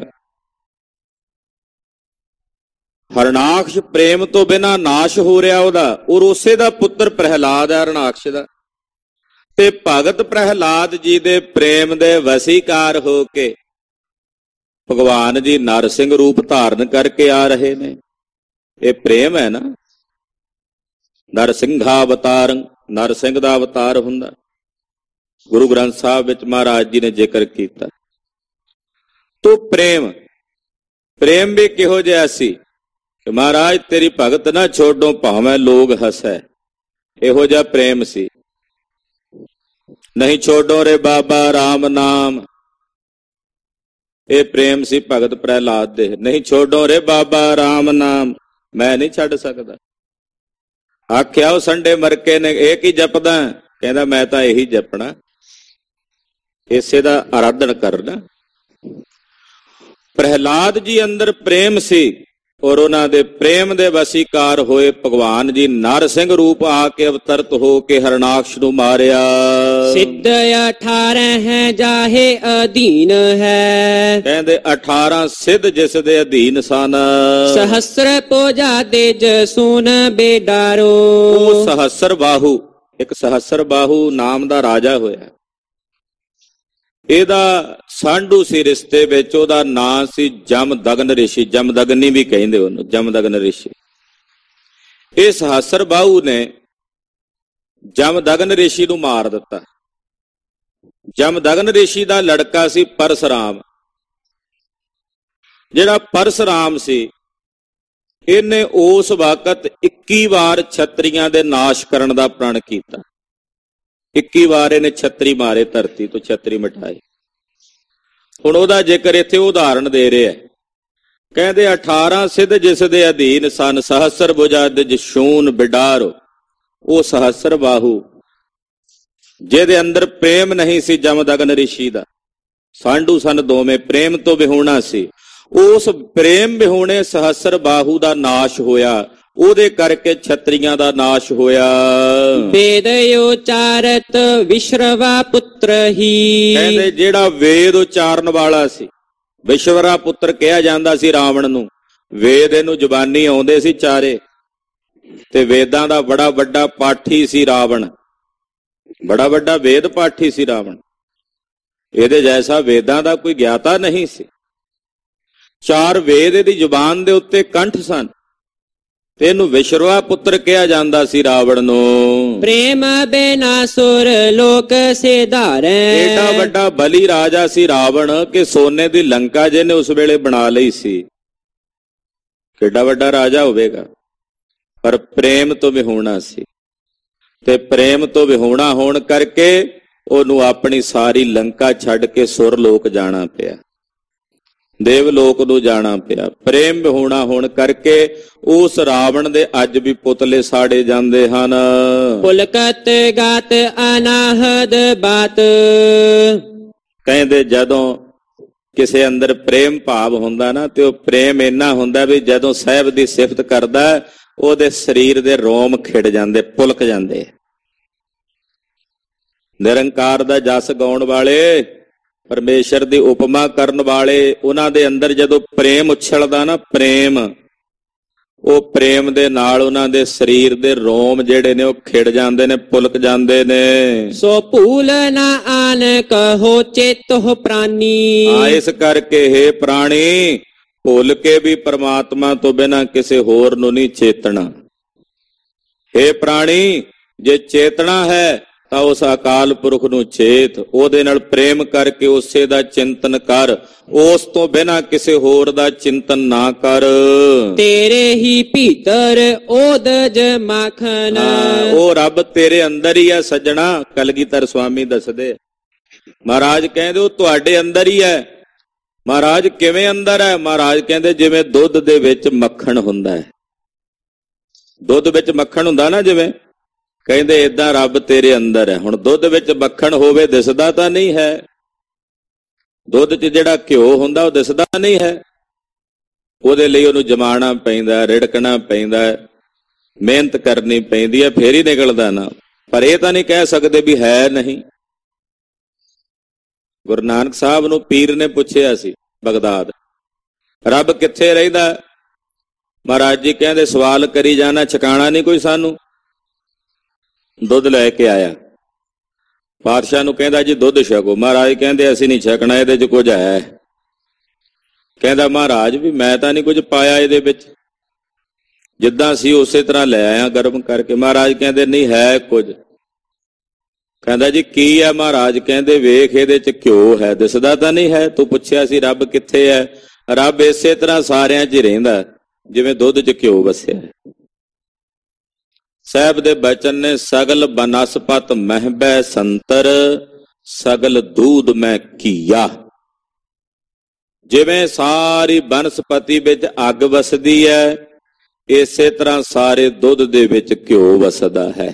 ਹਰਨਾਕਸ਼ ਪ੍ਰੇਮ ਤੋਂ ਬਿਨਾਂ ਨਾਸ਼ ਹੋ ਰਿਹਾ ਉਹਦਾ, ਔਰ ਉਸੇ ਦਾ ਪੁੱਤਰ ਪ੍ਰਹਿਲਾਦ ਹੈ ਹਰਨਾਕਸ਼ ਦਾ। ਤੇ ਭਗਤ ਪ੍ਰਹਿਲਾਦ ਜੀ ਦੇ ਪ੍ਰੇਮ ਦੇ ਵਸੀਕਾਰ ਹੋ ਕੇ ਭਗਵਾਨ ਜੀ ਨਰ ਸਿੰਘ ਰੂਪ ਧਾਰਨ ਕਰਕੇ ਆ ਰਹੇ ਨੇ। ਇਹ ਪ੍ਰੇਮ ਹੈ ਨਾ। ਨਰ ਸਿੰਘਾ ਅਵਤਾਰ, ਨਰ ਸਿੰਘ ਦਾ ਅਵਤਾਰ ਹੁੰਦਾ। ਗੁਰੂ ਗ੍ਰੰਥ ਸਾਹਿਬ ਵਿੱਚ ਮਹਾਰਾਜ ਜੀ ਨੇ ਜ਼ਿਕਰ ਕੀਤਾ। ਤੋ ਪ੍ਰੇਮ, ਪ੍ਰੇਮ ਵੀ ਕਿਹੋ ਜਿਹਾ ਸੀ ਕਿ ਮਹਾਰਾਜ ਤੇਰੀ ਭਗਤ ਨਾ ਛੋਡੋ ਭਾਵੇਂ ਲੋਗ ਹਸੈ, ਇਹੋ ਜਿਹਾ ਪ੍ਰੇਮ ਸੀ। ਨਹੀਂ ਛੋਡੋ ਰੇ ਬਾਬਾ ਰਾਮ ਨਾਮ, ਇਹ ਪ੍ਰੇਮ ਸੀ ਭਗਤ ਪ੍ਰਹਿਲਾਦ ਦੇ। ਨਹੀਂ ਛੋਡੋ ਰੇ ਬਾਬਾ ਰਾਮ ਨਾਮ, ਮੈਂ ਨਹੀਂ ਛੱਡ ਸਕਦਾ। ਆਖਿਆ ਉਹ ਸੰਡੇ ਮਰਕੇ ਨੇ ਇਹ ਕੀ ਜਪਦਾ? ਕਹਿੰਦਾ ਮੈਂ ਤਾਂ ਇਹੀ ਜਪਣਾ, ਇਸੇ ਦਾ ਆਰਾਧਨ ਕਰਨਾ। ਪ੍ਰਹਿਲਾਦ ਜੀ ਅੰਦਰ ਪ੍ਰੇਮ ਸੀ, ਔਰ ਉਹਨਾਂ ਦੇ ਪ੍ਰੇਮ ਦੇ ਵਸੀਕਾਰ ਹੋਏ ਭਗਵਾਨ ਜੀ ਨਰ ਸਿੰਘ ਰੂਪ ਆ ਕੇ ਅਵਤਰਤ ਹੋ ਕੇ ਹਰਨਾਕਸ਼ ਨੂੰ ਮਾਰਿਆ। ਸਿੱਧ ਅਠਾਰਾਂ ਹੈ ਜਾਹੇ ਅਧੀਨ ਹੈ। ਕਹਿੰਦੇ ਅਠਾਰਾਂ ਸਿੱਧ ਜਿਸ ਦੇ ਅਧੀਨ ਸਨ। ਸਹਸਰ ਪੂਜਾ ਦੇ ਜਸੂਨ ਬੇਡਾਰੋ। ਉਹ ਸਹਸਰ ਬਾਹੂ, ਇੱਕ ਸਹਸਰ ਬਾਹੂ ਨਾਮ ਦਾ ਰਾਜਾ ਹੋਇਆ। ਇਹਦਾ ਸਾਂਢੂ ਸੀ ਰਿਸ਼ਤੇ ਵਿੱਚ, ਉਹਦਾ ਨਾਂ ਸੀ ਜਮਦਗਨ ਰਿਸ਼ੀ। ਜਮਦਗਨੀ ਵੀ ਕਹਿੰਦੇ ਉਹਨੂੰ, ਜਮਦਗਨ ਰਿਸ਼ੀ। ਇਹ ਸਹਸਰ ਬਾਹੂ ਨੇ ਜਮਦਗਨ ਰਿਸ਼ੀ ਨੂੰ ਮਾਰ ਦਿੱਤਾ। ਜਮਦਗਨ ਰਿਸ਼ੀ ਦਾ ਲੜਕਾ ਸੀ ਪਰਸਰਾਮ। ਜਿਹੜਾ ਪਰਸਰਾਮ ਸੀ, ਇਹਨੇ ਉਸ ਵਕਤ ਇੱਕੀ ਵਾਰ ਛਤਰੀਆਂ ਦੇ ਨਾਸ਼ ਕਰਨ ਦਾ ਪ੍ਰਣ ਕੀਤਾ। ਇੱਕੀ ਵਾਰ ਇਹਨੇ ਛਤਰੀ ਮਾਰੇ, ਧਰਤੀ ਤੋਂ ਛਤਰੀ ਮਿਟਾਏ। ਹੁਣ ਉਹਦਾ ਜ਼ਿਕਰ ਇੱਥੇ ਉਦਾਹਰਣ ਦੇ ਰਿਹਾ। ਕਹਿੰਦੇ ਅਠਾਰਾਂ ਸਿੱਧ ਜਿਸ ਦੇ ਅਧੀਨ ਸਨ, ਸਹਸਰ ਭੁਜਾ ਦਿਜ ਸ਼ੂਨ ਬਿਡਾਰੋ। ਉਹ ਸਹਸਰ ਬਾਹੂ ਜਿਹਦੇ ਅੰਦਰ ਪ੍ਰੇਮ ਨਹੀਂ ਸੀ ਜਮਦਗਨ ਰਿਸ਼ੀ ਦਾ, ਸਾਂਢੂ ਸਨ ਦੋਵੇਂ, ਪ੍ਰੇਮ ਤੋਂ ਵਿਹੂਣਾ ਸੀ। ਉਸ ਪ੍ਰੇਮ ਵਿਹੂਣੇ ਸਹਸਰ ਬਾਹੂ ਦਾ ਨਾਸ਼ ਹੋਇਆ। ਉਹਦੇ ਕਰਕੇ ਛਤਰੀਆਂ ਦਾ ਨਾਸ਼ ਹੋਇਆ। ਵੇਦ ਉਚਾਰਤ ਵਿਸ਼ਰਵਾ ਪੁੱਤਰ ਹੀ। ਕਹਿੰਦੇ ਜਿਹੜਾ ਵੇਦ ਉਚਾਰਨ ਵਾਲਾ ਸੀ, ਵਿਸ਼ਵਰਾ ਪੁੱਤਰ ਕਿਹਾ ਜਾਂਦਾ ਸੀ ਰਾਵਣ ਨੂੰ। ਵੇਦ ਇਹਨੂੰ ਜ਼ੁਬਾਨੀ ਆਉਂਦੇ ਸੀ ਚਾਰੇ, ਤੇ ਵੇਦਾਂ ਦਾ ਬੜਾ ਵੱਡਾ ਪਾਠੀ ਸੀ ਰਾਵਣ। ਬੜਾ ਵੱਡਾ ਵੇਦ ਪਾਠੀ ਸੀ ਰਾਵਣ। ਇਹਦੇ ਜੈਸਾ ਵੇਦਾਂ ਦਾ ਕੋਈ ਗਿਆਤਾ ਨਹੀਂ ਸੀ। ਚਾਰ ਵੇਦ ਇਹਦੀ ਜ਼ੁਬਾਨ ਦੇ ਉੱਤੇ ਕੰਠ ਸਨ, ਤੇ ਇਹਨੂੰ ਵਿਸ਼ਰਵਾ ਪੁੱਤਰ ਕਿਹਾ ਜਾਂਦਾ ਸੀ ਰਾਵਣ ਨੂੰ। ਪ੍ਰੇਮ ਬਿਨਾ ਸੁਰ ਲੋਕ ਸੇ ਧਾਰੈ। ਏਡਾ ਵੱਡਾ ਬਲੀ ਰਾਜਾ ਸੀ ਰਾਵਣ ਕਿ ਸੋਨੇ ਦੀ ਲੰਕਾ ਜਿਹਨੇ ਉਸ ਵੇਲੇ ਬਣਾ ਲਈ ਸੀ। ਕਿੱਡਾ ਵੱਡਾ ਰਾਜਾ ਹੋਵੇਗਾ, ਪਰ ਪ੍ਰੇਮ ਤੋਂ ਵਿਹੂਣਾ ਸੀ। ਤੇ ਪ੍ਰੇਮ ਤੋਂ ਵਿਹੂਣਾ ਹੋਣ ਕਰਕੇ ਉਹਨੂੰ ਆਪਣੀ ਸਾਰੀ ਲੰਕਾ ਛੱਡ ਕੇ ਸੁਰ ਲੋਕ ਜਾਣਾ ਪਿਆ, ਦੇਵ ਲੋਕ ਨੂੰ ਜਾਣਾ ਪਿਆ। ਪ੍ਰੇਮ ਵਿਹੂਣਾ ਹੋਣ ਕਰਕੇ ਉਸ ਰਾਵਣ ਦੇ ਅੱਜ ਵੀ ਪੁਤਲੇ ਸਾੜੇ ਜਾਂਦੇ ਹਨ। ਪੁਲਕਤ ਗਾਤ ਅਨਾਹਦ ਬਾਤ। ਕਹਿੰਦੇ ਜਦੋਂ ਕਿਸੇ ਅੰਦਰ ਪ੍ਰੇਮ ਭਾਵ ਹੁੰਦਾ ਨਾ, ਤੇ ਉਹ ਪ੍ਰੇਮ ਇੰਨਾ ਹੁੰਦਾ ਵੀ ਜਦੋਂ ਸਾਹਿਬ ਦੀ ਸਿਫਤ ਕਰਦਾ, ਉਹਦੇ ਸਰੀਰ ਦੇ ਰੋਮ ਖਿੜ ਜਾਂਦੇ, ਪੁਲਕ ਜਾਂਦੇ। ਨਿਰੰਕਾਰ ਦਾ ਜਸ ਗਾਉਣ ਵਾਲੇ, ਪਰਮੇਸ਼ਰ ਦੀ ਉਪਮਾ ਕਰਨ ਵਾਲੇ, ਉਹਨਾਂ ਦੇ ਅੰਦਰ ਜਦੋਂ ਪ੍ਰੇਮ ਉਛਲਦਾ ਨਾ, ਪ੍ਰੇਮ, ਉਹ ਪ੍ਰੇਮ ਦੇ ਨਾਲ ਉਹਨਾਂ ਦੇ ਸਰੀਰ ਦੇ ਰੋਮ ਜਿਹੜੇ ਨੇ ਉਹ ਖਿੜ ਜਾਂਦੇ ਨੇ, ਪੁਲਕ ਜਾਂਦੇ ਨੇ। ਸੋ ਭੂਲ ਨਾ ਆਨ ਕਹੋ ਚੇਤੋ ਪ੍ਰਾਨੀ। ਹਾਂ, ਇਸ ਕਰਕੇ ਹੇ ਪ੍ਰਾਣੀ, ਭੁੱਲ ਕੇ ਵੀ ਪਰਮਾਤਮਾ ਤੋਂ ਬਿਨਾਂ ਕਿਸੇ ਹੋਰ ਨੂੰ ਨਹੀਂ ਚੇਤਣਾ। हे ਪ੍ਰਾਣੀ, ਜੇ ਚੇਤਨਾ ਹੈ ਤਾਂ ਉਸ ਅਕਾਲ ਪੁਰਖ ਨੂੰ ਚੇਤ, ਉਹਦੇ ਨਾਲ ਪ੍ਰੇਮ ਕਰਕੇ ਉਸੇ ਦਾ ਚਿੰਤਨ ਕਰ, ਉਸ ਤੋਂ ਬਿਨਾਂ ਕਿਸੇ ਹੋਰ ਦਾ ਚਿੰਤਨ ਨਾ ਕਰ। ਤੇਰੇ ਹੀ ਭੀਤਰ ਓਦਜ ਮਾਖਨ, ਉਹ ਰੱਬ ਤੇਰੇ ਅੰਦਰ ਹੀ ਹੈ ਸੱਜਣਾ। ਕਲਗੀਧਰ ਸਵਾਮੀ ਦੱਸਦੇ, ਮਹਾਰਾਜ ਕਹਿੰਦੇ ਉਹ ਤੁਹਾਡੇ ਅੰਦਰ ਹੀ ਹੈ। ਮਹਾਰਾਜ ਕਿਵੇਂ ਅੰਦਰ ਹੈ? ਮਹਾਰਾਜ ਕਹਿੰਦੇ ਜਿਵੇਂ ਦੁੱਧ ਦੇ ਵਿੱਚ ਮੱਖਣ ਹੁੰਦਾ ਹੈ। ਦੁੱਧ ਵਿੱਚ ਮੱਖਣ ਹੁੰਦਾ ਨਾ ਜਿਵੇਂ, ਕਹਿੰਦੇ ਏਦਾਂ ਰੱਬ ਤੇਰੇ ਅੰਦਰ ਹੈ। ਹੁਣ ਦੁੱਧ ਵਿੱਚ ਮੱਖਣ ਹੋਵੇ ਦਿਸਦਾ ਤਾਂ ਨਹੀਂ ਹੈ, ਦੁੱਧ 'ਚ ਜਿਹੜਾ ਘਿਓ ਹੁੰਦਾ ਉਹ ਦਿਸਦਾ ਨਹੀਂ ਹੈ। ਉਹਦੇ ਲਈ ਉਹਨੂੰ ਜਮਾਣਾ ਪੈਂਦਾ, ਰਿੜਕਣਾ ਪੈਂਦਾ, ਮਿਹਨਤ ਕਰਨੀ ਪੈਂਦੀ ਹੈ, ਫੇਰ ਹੀ ਨਿਕਲਦਾ ਨਾ। ਪਰ ਇਹ ਤਾਂ ਨਹੀਂ ਕਹਿ ਸਕਦੇ ਵੀ ਹੈ ਨਹੀਂ। ਗੁਰੂ ਨਾਨਕ ਸਾਹਿਬ ਨੂੰ ਪੀਰ ਨੇ ਪੁੱਛਿਆ ਸੀ ਬਗਦਾਦ, ਰੱਬ ਕਿੱਥੇ ਰਹਿੰਦਾ? ਮਹਾਰਾਜ ਜੀ ਕਹਿੰਦੇ ਸਵਾਲ ਕਰੀ ਜਾਣਾ, ਛਕਾਣਾ ਨਹੀਂ ਕੋਈ ਸਾਨੂੰ। ਦੁੱਧ ਲੈ ਕੇ ਆਇਆ, ਪਾਤਸ਼ਾਹ ਨੂੰ ਕਹਿੰਦਾ ਜੀ ਦੁੱਧ ਛਕੋ। ਮਹਾਰਾਜ ਕਹਿੰਦੇ ਅਸੀਂ ਨਹੀਂ ਛਕਣਾ, ਇਹਦੇ 'ਚ ਕੁਝ ਹੈ। ਕਹਿੰਦਾ ਮਹਾਰਾਜ ਵੀ ਮੈਂ ਤਾਂ ਨਹੀਂ ਕੁਝ ਪਾਇਆ ਇਹਦੇ ਵਿੱਚ, ਜਿੱਦਾਂ ਸੀ ਉਸੇ ਤਰ੍ਹਾਂ ਲੈ ਆਇਆ ਗਰਮ ਕਰਕੇ। ਮਹਾਰਾਜ ਕਹਿੰਦੇ ਨਹੀਂ ਹੈ ਕੁਝ। ਕਹਿੰਦਾ ਜੀ ਕੀ ਹੈ? ਮਹਾਰਾਜ ਕਹਿੰਦੇ ਵੇਖ ਇਹਦੇ 'ਚ ਘਿਓ ਹੈ, ਦਿਸਦਾ ਤਾਂ ਨਹੀਂ ਹੈ। ਤੂੰ ਪੁੱਛਿਆ ਸੀ ਰੱਬ ਕਿੱਥੇ ਹੈ? ਰੱਬ ਇਸੇ ਤਰ੍ਹਾਂ ਸਾਰਿਆਂ 'ਚ ਹੀ ਰਹਿੰਦਾ ਜਿਵੇਂ ਦੁੱਧ 'ਚ ਘਿਓ ਵਸਿਆ ਹੈ। ਸਾਹਿਬ ਦੇ ਬਚਨ ਨੇ, ਸਗਲ ਬਨਸਪਤ ਮਹਿਬੈ ਸੰਤਰ, ਸਗਲ ਦੂਧ ਮੈਂ ਕੀਆ। ਜਿਵੇਂ ਸਾਰੀ ਬਨਸਪਤੀ ਵਿੱਚ ਅੱਗ ਵਸਦੀ ਹੈ, ਇਸੇ ਤਰ੍ਹਾਂ ਸਾਰੇ ਦੁੱਧ ਦੇ ਵਿੱਚ ਘਿਓ ਵਸਦਾ ਹੈ।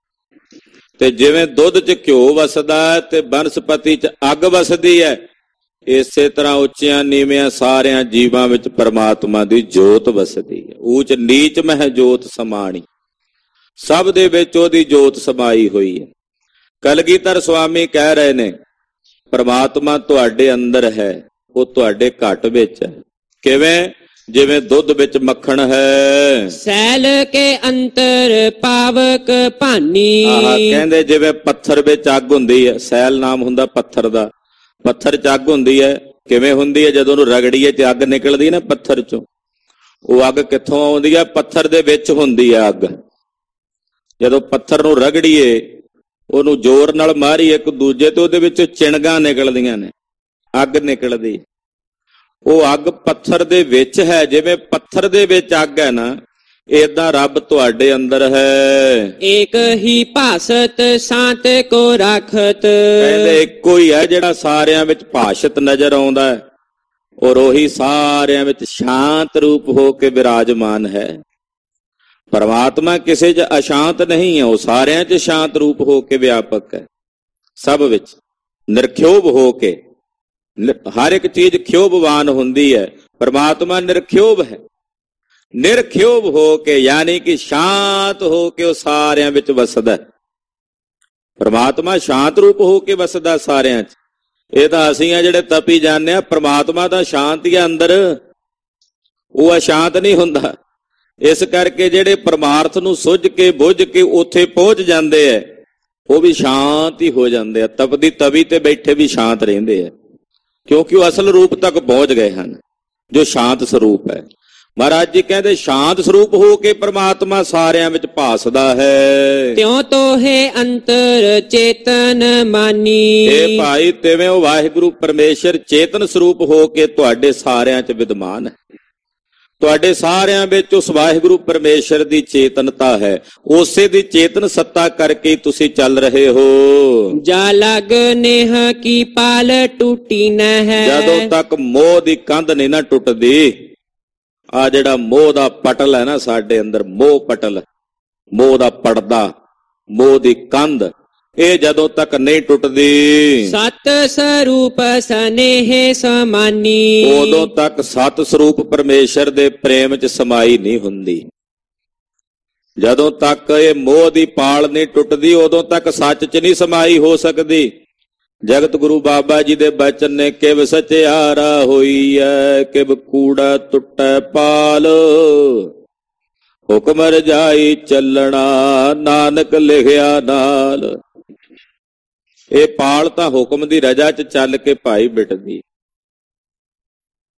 ਤੇ ਜਿਵੇਂ ਦੁੱਧ 'ਚ ਘਿਓ ਵਸਦਾ ਹੈ ਤੇ ਬਨਸਪਤੀ 'ਚ ਅੱਗ ਵਸਦੀ ਹੈ, ਇਸੇ ਤਰ੍ਹਾਂ ਉੱਚਿਆਂ ਨੀਵਿਆਂ ਸਾਰਿਆਂ ਜੀਵਾਂ ਵਿੱਚ ਪਰਮਾਤਮਾ ਦੀ ਜੋਤ ਵਸਦੀ ਹੈ। ਊਚ ਨੀਚ ਮਹਿ ਜੋਤ ਸਮਾਣੀ, ਸਭ ਦੇ ਵਿੱਚ ਉਹਦੀ ਜੋਤ ਸਮਾਈ ਹੋਈ ਹੈ। ਕਲਗੀਧਰ ਸਵਾਮੀ ਕਹਿ ਰਹੇ ਨੇ ਪਰਮਾਤਮਾ ਤੁਹਾਡੇ ਅੰਦਰ ਹੈ, ਉਹ ਤੁਹਾਡੇ ਘਟ ਵਿੱਚ ਹੈ। ਕਿਵੇਂ? ਜਿਵੇਂ ਦੁੱਧ ਵਿੱਚ ਮੱਖਣ ਹੈ। ਸੈਲ ਕੇ ਅੰਤਰ ਪਾਵਕ ਭਾਨੀ, ਆਹ ਕਹਿੰਦੇ ਜਿਵੇਂ ਪੱਥਰ ਵਿੱਚ ਅੱਗ ਹੁੰਦੀ ਹੈ, ਸੈਲ ਨਾਮ ਹੁੰਦਾ ਪੱਥਰ ਦਾ, ਪੱਥਰ 'ਚ ਅੱਗ ਹੁੰਦੀ ਹੈ। ਕਿਵੇਂ ਹੁੰਦੀ ਹੈ? ਜਦੋਂ ਉਹਨੂੰ ਰਗੜੀਏ ਤੇ ਅੱਗ ਨਿਕਲਦੀ ਹੈ ਨਾ ਪੱਥਰ 'ਚੋਂ। ਉਹ ਅੱਗ ਕਿੱਥੋਂ ਆਉਂਦੀ ਹੈ? ਪੱਥਰ ਦੇ ਵਿੱਚ ਹੁੰਦੀ ਹੈ ਅੱਗ। ਜਦੋਂ ਪੱਥਰ ਨੂੰ ਰਗੜੀਏ, ਉਹਨੂੰ ਜ਼ੋਰ ਨਾਲ ਮਾਰੀਏ ਇੱਕ ਦੂਜੇ ਤੇ, ਉਹਦੇ ਵਿੱਚੋਂ ਚਿਣਗਾਂ ਨਿਕਲਦੀਆਂ ਨੇ, ਅੱਗ ਨਿਕਲਦੀ। ਉਹ ਅੱਗ ਪੱਥਰ ਦੇ ਵਿੱਚ ਹੈ। ਜਿਵੇਂ ਪੱਥਰ ਦੇ ਵਿੱਚ ਅੱਗ ਹੈ ਨਾ, ਏਦਾਂ ਰੱਬ ਤੁਹਾਡੇ ਅੰਦਰ ਹੈ। ਏਕ ਹੀ ਭਾਸਤ ਸਾਤ ਕੋ ਰਾਖਤ, ਕਹਿੰਦੇ ਇੱਕੋ ਹੀ ਹੈ ਜਿਹੜਾ ਸਾਰਿਆਂ ਵਿੱਚ ਭਾਸ਼ਤ ਨਜ਼ਰ ਆਉਂਦਾ ਹੈ, ਔਰ ਉਹੀ ਸਾਰਿਆਂ ਵਿੱਚ ਸ਼ਾਂਤ ਰੂਪ ਹੋ ਕੇ ਵਿਰਾਜਮਾਨ ਹੈ। ਪਰਮਾਤਮਾ ਕਿਸੇ 'ਚ ਅਸ਼ਾਂਤ ਨਹੀਂ ਹੈ, ਉਹ ਸਾਰਿਆਂ 'ਚ ਸ਼ਾਂਤ ਰੂਪ ਹੋ ਕੇ ਵਿਆਪਕ ਹੈ। ਸਭ ਵਿੱਚ ਨਿਰਖਿਓਭ ਹੋ ਕੇ, ਹਰ ਇੱਕ ਚੀਜ਼ ਖਿਓਭਵਾਨ ਹੁੰਦੀ ਹੈ, ਪਰਮਾਤਮਾ ਨਿਰਖਿਓਭ ਹੈ। ਨਿਰਖਿਓਭ ਹੋ ਕੇ ਯਾਨੀ ਕਿ ਸ਼ਾਂਤ ਹੋ ਕੇ ਉਹ ਸਾਰਿਆਂ ਵਿੱਚ ਵਸਦਾ। ਪਰਮਾਤਮਾ ਸ਼ਾਂਤ ਰੂਪ ਹੋ ਕੇ ਵਸਦਾ ਸਾਰਿਆਂ 'ਚ। ਇਹ ਤਾਂ ਅਸੀਂ ਆ ਜਿਹੜੇ ਤਪੀ ਜਾਂਦੇ ਆ, ਪਰਮਾਤਮਾ ਤਾਂ ਸ਼ਾਂਤ ਹੀ ਆ ਅੰਦਰ, ਉਹ ਅਸ਼ਾਂਤ ਨਹੀਂ ਹੁੰਦਾ। ਇਸ ਕਰਕੇ ਜਿਹੜੇ ਪਰਮਾਰਥ ਨੂੰ ਸੁੱਝ ਕੇ ਬੁੱਝ ਕੇ ਉੱਥੇ ਪਹੁੰਚ ਜਾਂਦੇ ਆ, ਉਹ ਵੀ ਸ਼ਾਂਤ ਹੀ ਹੋ ਜਾਂਦੇ ਆ। ਤਪਦੀ ਤਵੀ ਤੇ ਬੈਠੇ ਵੀ ਸ਼ਾਂਤ ਰਹਿੰਦੇ ਆ, ਕਿਉਂਕਿ ਉਹ ਅਸਲ ਰੂਪ ਤੱਕ ਪਹੁੰਚ ਗਏ ਹਨ, ਜੋ ਸ਼ਾਂਤ ਸਰੂਪ ਹੈ। ਮਹਾਰਾਜ ਜੀ ਕਹਿੰਦੇ ਸ਼ਾਂਤ ਸਰੂਪ ਹੋ ਕੇ ਪਰਮਾਤਮਾ ਸਾਰਿਆਂ ਵਿੱਚ ਭਾਸਦਾ ਹੈ। ਤਿਉ ਤੋਹੇ ਅੰਤਰ ਚੇਤਨ ਮਾਨੀ, ਇਹ ਭਾਈ ਤਿਵੇਂ ਉਹ ਵਾਹਿਗੁਰੂ ਪਰਮੇਸ਼ਰ ਚੇਤਨ ਸਰੂਪ ਹੋ ਕੇ ਤੁਹਾਡੇ ਸਾਰਿਆਂ 'ਚ ਵਿਦਮਾਨ ਹੈ। ਤੁਹਾਡੇ ਸਾਰਿਆਂ ਵਿੱਚ ਉਸ ਵਾਹਿਗੁਰੂ ਪਰਮੇਸ਼ਰ ਦੀ ਚੇਤਨਤਾ ਹੈ, ਉਸੇ ਦੀ ਚੇਤਨ ਸੱਤਾ ਕਰਕੇ ਤੁਸੀਂ ਚੱਲ ਰਹੇ ਹੋ। ਜਾ ਲਗ ਨੇਹ ਕੀ ਪਾਲ ਟੂਟੀ ਨ ਹੈ, ਜਦੋਂ ਤੱਕ ਮੋਹ ਦੀ ਕੰਧ ਨਹੀਂ ਨਾ ਟੁੱਟਦੀ। ਆ ਜਿਹੜਾ ਮੋਹ ਦਾ ਪਟਲ ਹੈ ਨਾ ਸਾਡੇ ਅੰਦਰ, ਮੋਹ ਪਟਲ, ਮੋਹ ਦਾ ਪਰਦਾ, ਮੋਹ ਦੀ ਕੰਧ, ਇਹ ਜਦੋਂ ਤੱਕ ਨਹੀਂ ਟੁੱਟਦੀ, ਸਤ ਸਰੂਪ ਸਨੇਹ ਸਮਾਨੀ, ਉਦੋਂ ਤੱਕ ਸਤ ਸਰੂਪ ਪਰਮੇਸ਼ਰ ਦੇ ਪ੍ਰੇਮ 'ਚ ਸਮਾਈ ਨਹੀਂ ਹੁੰਦੀ। ਜਦੋਂ ਤੱਕ ਇਹ ਮੋਹ ਦੀ ਪਾਲ ਨਹੀਂ ਟੁੱਟਦੀ, ਉਦੋਂ ਤੱਕ ਸੱਚ 'ਚ ਨਹੀਂ ਸਮਾਈ ਹੋ ਸਕਦੀ। ਜਗਤ ਗੁਰੂ ਬਾਬਾ ਜੀ ਦੇ ਬਚਨ ਨੇ, ਕਿਵ ਸਚਿਆਰਾ ਹੋਈ ਐ, ਕਿਵ ਕੂੜਾ ਟੁੱਟੈ ਪਾਲ, ਹੁਕਮ ਰਜਾਈ ਚੱਲਣਾ ਨਾਨਕ ਲਿਖਿਆ ਨਾਲ। ਇਹ ਪਾਲ ਤਾਂ ਹੁਕਮ ਦੀ ਰਜਾ 'ਚ ਚੱਲ ਕੇ ਭਾਈ ਮਿਟਦੀ।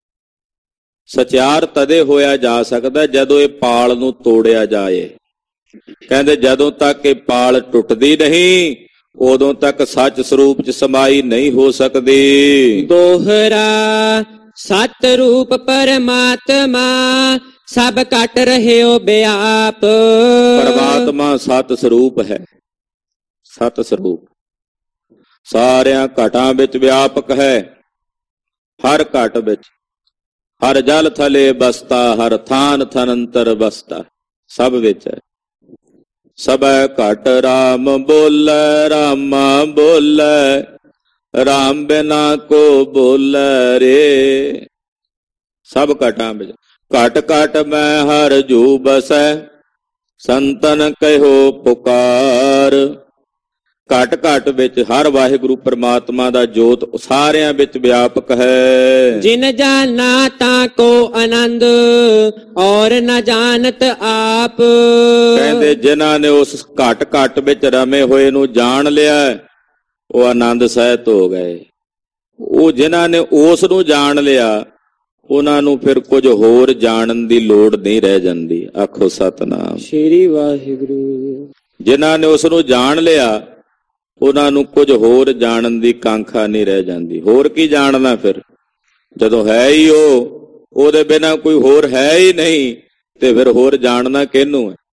ਸਚਿਆਰ ਤਦੇ ਹੋਇਆ ਜਾ ਸਕਦਾ ਜਦੋਂ ਇਹ ਪਾਲ ਨੂੰ ਤੋੜਿਆ ਜਾਏ। ਕਹਿੰਦੇ ਜਦੋਂ ਤੱਕ ਇਹ ਪਾਲ ਟੁੱਟਦੀ ਨਹੀਂ ਉਦੋਂ ਤੱਕ ਸੱਚ ਸਰੂਪ ਚ ਸਮਾਈ ਨਹੀਂ ਹੋ ਸਕਦੀ। ਦੋਹਰਾ ਸਤ ਰੂਪ ਪਰਮਾਤਮਾ ਸਭ ਘਟ ਰਹਿਓ ਬਿਆਪ। ਪਰਮਾਤਮਾ ਸਤ ਸਰੂਪ ਹੈ, ਸਤ ਸਰੂਪ ਸਾਰਿਆਂ ਘਟਾਂ ਵਿੱਚ ਵਿਆਪਕ ਹੈ। ਹਰ ਘਟ ਵਿੱਚ ਹਰ ਜਲ ਥਲੇ ਬਸਤਾ, ਹਰ ਥਾਨ ਥਨੰਤਰ ਬਸਤਾ, ਸਭ ਵਿੱਚ ਹੈ। ਸਭੈ ਘਟ ਰਾਮ ਬੋਲੇ, ਰਾਮਾ ਬੋਲੇ, ਰਾਮ ਬਿਨਾ ਕੋ ਬੋਲੇ ਰੇ। ਸਭ ਘਟਾਂ ਵਿੱਚ ਘਟ ਘਟ ਮੈਂ ਹਰ ਜੂ ਬਸੈ, ਸੰਤਨ ਕਹਿਓ ਪੁਕਾਰ। ਘਟ ਘਟ ਵਿੱਚ ਹਰ ਵਾਹਿਗੁਰੂ ਪਰਮਾਤਮਾ ਦਾ ਜੋਤ ਸਾਰਿਆਂ ਵਿੱਚ ਵਿਆਪਕ ਹੈ। ਜਿਨ ਜਾਨਾ ਤਾਂ ਕੋ ਆਨੰਦ ਔਰ ਨ ਜਾਣਤ ਆਪ। ਕਹਿੰਦੇ ਜਿਨ੍ਹਾਂ ਨੇ ਉਸ ਘਟ ਘਟ ਵਿੱਚ ਰਮੇ ਹੋਏ ਨੂੰ ਜਾਣ ਲਿਆ ਉਹ ਆਨੰਦ ਸਹਿਤ ਹੋ ਗਏ। ਉਹ ਜਿਨ੍ਹਾਂ ਨੇ ਉਸ ਨੂੰ ਜਾਣ ਲਿਆ ਉਹਨਾਂ ਨੂੰ ਫਿਰ ਕੁਝ ਹੋਰ ਜਾਣਨ ਦੀ ਲੋੜ ਨਹੀਂ ਰਹਿ ਜਾਂਦੀ। ਆਖੋ ਸਤਿਨਾਮ ਸ੍ਰੀ ਵਾਹਿਗੁਰੂ। ਜਿਨ੍ਹਾਂ ਨੇ ਉਸ ਨੂੰ ਜਾਣ ਲਿਆ ਉਹਨਾਂ ਨੂੰ ਕੁਝ ਹੋਰ ਜਾਣਨ ਦੀ ਕਾਂਖਾ ਨਹੀਂ ਰਹਿ ਜਾਂਦੀ। ਹੋਰ ਕੀ ਜਾਣਨਾ ਫਿਰ, ਜਦੋਂ ਹੈ ਹੀ ਉਹ, ਉਹਦੇ ਬਿਨਾਂ ਕੋਈ ਹੋਰ ਹੈ ਹੀ ਨਹੀਂ, ਤੇ ਫਿਰ ਹੋਰ ਜਾਣਨਾ ਕਿਹਨੂੰ ਹੈ?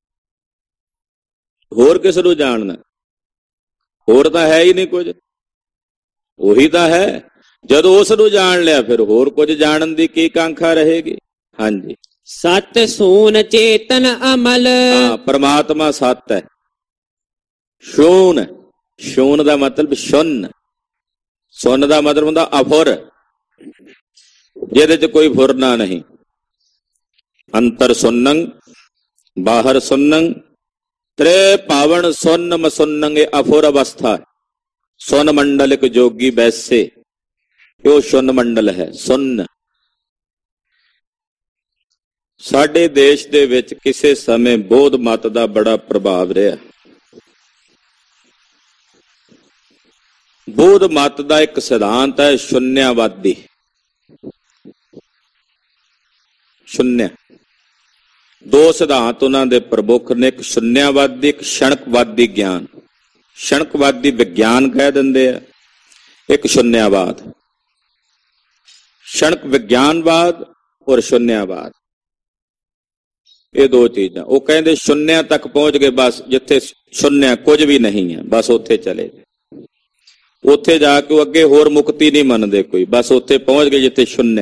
ਹੋਰ ਕਿਸ ਨੂੰ ਜਾਣਨਾ? ਹੋਰ ਤਾਂ ਹੈ ਹੀ ਨਹੀਂ ਕੁਝ, ਉਹੀ ਤਾਂ ਹੈ। ਜਦੋਂ ਉਸ ਨੂੰ ਜਾਣ ਲਿਆ ਫਿਰ ਹੋਰ ਕੁਝ ਜਾਣਨ ਦੀ ਕੀ ਕਾਂਖਾ ਰਹੇਗੀ? ਹਾਂਜੀ, ਸਤ ਸੂਨ ਚੇਤਨ ਅਮਲ। ਹਾਂ, ਪਰਮਾਤਮਾ ਸਤ ਹੈ। ਸ਼ੂਨ, ਸ਼ੂਨ ਦਾ ਮਤਲਬ ਸ਼ੁੰਨ, ਸੁੰਨ ਦਾ ਮਤਲਬ ਹੁੰਦਾ ਅਫੁਰ, ਜਿਹਦੇ ਚ ਕੋਈ ਫੁਰਨਾ ਨਹੀਂ। ਅੰਤਰ ਸੁੰਨੰ ਬਾਹਰ ਸੁੰਨੰ ਤ੍ਰੇ ਪਾਵਨ ਸੁੰਨ ਮਸੁੰਨੰ, ਇਹ ਅਫੁਰ ਅਵਸਥਾ ਹੈ। ਸੁੰਨ ਮੰਡਲ ਇੱਕ ਜੋਗੀ ਬੈਸੇ, ਉਹ ਸ਼ੁੰਨ ਮੰਡਲ ਹੈ, ਸੁੰਨ। ਸਾਡੇ ਦੇਸ਼ ਦੇ ਵਿੱਚ ਕਿਸੇ ਸਮੇਂ ਬੋਧ ਮਤ ਦਾ ਬੜਾ ਪ੍ਰਭਾਵ ਰਿਹਾ। ਬੋਧ ਮਤ ਦਾ ਇੱਕ ਸਿਧਾਂਤ ਹੈ ਸ਼ੂਨਿਆਵਾਦੀ। ਸ਼ੂਨਿਆ ਦੋ ਸਿਧਾਂਤ ਉਹਨਾਂ ਦੇ ਪ੍ਰਮੁੱਖ ਨੇ, ਇੱਕ ਸ਼ੂਨਿਆਵਾਦੀ, ਇੱਕ ਸ਼ਣਕਵਾਦੀ ਗਿਆਨ। ਸ਼ਣਕਵਾਦੀ ਵਿਗਿਆਨ ਕਹਿ ਦਿੰਦੇ ਆ, ਇੱਕ ਸ਼ੂਨਿਆਵਾਦ। ਸ਼ਣਕ ਵਿਗਿਆਨਵਾਦ ਔਰ ਸ਼ੂਨਿਆਵਾਦ, ਇਹ ਦੋ ਚੀਜ਼ਾਂ। ਉਹ ਕਹਿੰਦੇ ਸ਼ੂਨਿਆ ਤੱਕ ਪਹੁੰਚ ਗਏ, ਬਸ ਜਿੱਥੇ ਸ਼ੂਨਿਆ ਕੁਝ ਵੀ ਨਹੀਂ ਹੈ ਬਸ ਉੱਥੇ ਚਲੇ ਗਏ। ਉੱਥੇ ਜਾ ਕੇ ਉਹ ਅੱਗੇ ਹੋਰ ਮੁਕਤੀ ਨਹੀਂ ਮੰਨਦੇ ਕੋਈ, ਬਸ ਉੱਥੇ ਪਹੁੰਚ ਗਏ ਜਿੱਥੇ ਸ਼ੂਨਿਆ।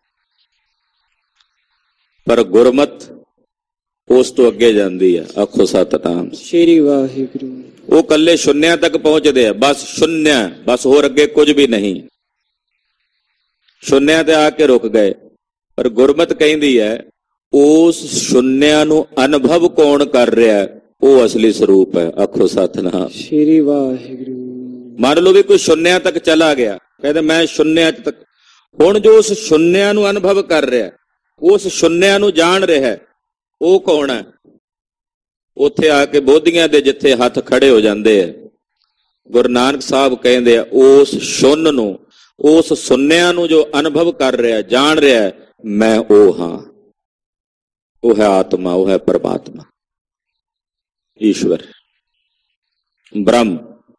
ਪਰ ਗੁਰਮਤ ਉਸ ਤੋਂ ਅੱਗੇ ਜਾਂਦੀ ਆ। ਆਖੋ ਸਤਿਨਾਮ ਸ੍ਰੀ ਵਾਹਿਗੁਰੂ। ਉਹ ਕੱਲੇ ਸ਼ੂਨਿਆ ਤੱਕ ਪਹੁੰਚਦੇ ਆ, ਬਸ ਸ਼ੂਨਿਆ, ਬਸ ਹੋਰ ਅੱਗੇ ਕੁਝ ਵੀ ਨਹੀਂ। ਸ਼ੂਨਿਆ ਤੇ ਆ ਕੇ ਰੁਕ ਗਏ। ਪਰ ਗੁਰਮਤ ਕਹਿੰਦੀ ਹੈ ਉਸ ਸ਼ੂਨਿਆ ਨੂੰ ਅਨੁਭਵ ਕੌਣ ਕਰ ਰਿਹਾ, ਉਹ ਅਸਲੀ ਸਰੂਪ ਹੈ। ਆਖੋ ਸਤਿਨਾਮ ਸ੍ਰੀ ਵਾਹਿਗੁਰੂ। ਮੰਨ ਲਓ ਵੀ ਕੋਈ ਸ਼ੂਨਿਆ ਤੱਕ ਚਲਾ ਗਿਆ, ਕਹਿੰਦੇ ਮੈਂ ਸ਼ੂਨਿਆ ਤੱਕ। ਹੁਣ ਜੋ ਉਸ ਸ਼ੂਨਿਆ ਨੂੰ ਅਨੁਭਵ ਕਰ ਰਿਹਾ, ਉਸ ਸ਼ੂਨਿਆ ਨੂੰ ਜਾਣ ਰਿਹਾ, ਉਹ ਕੌਣ ਹੈ? ਉੱਥੇ ਆ ਕੇ ਬੋਧੀਆਂ ਦੇ ਜਿੱਥੇ ਹੱਥ ਖੜੇ ਹੋ ਜਾਂਦੇ ਆ, ਗੁਰੂ ਨਾਨਕ ਸਾਹਿਬ ਕਹਿੰਦੇ ਆ ਉਸ ਸ਼ੁੰਨ ਨੂੰ, ਉਸ ਸੁਨਿਆ ਨੂੰ ਜੋ ਅਨੁਭਵ ਕਰ ਰਿਹਾ, ਜਾਣ ਰਿਹਾ, ਮੈਂ ਉਹ ਹਾਂ। ਉਹ ਹੈ ਆਤਮਾ, ਉਹ ਹੈ ਪਰਮਾਤਮਾ, ਈਸ਼ਵਰ, ਬ੍ਰਹਮ।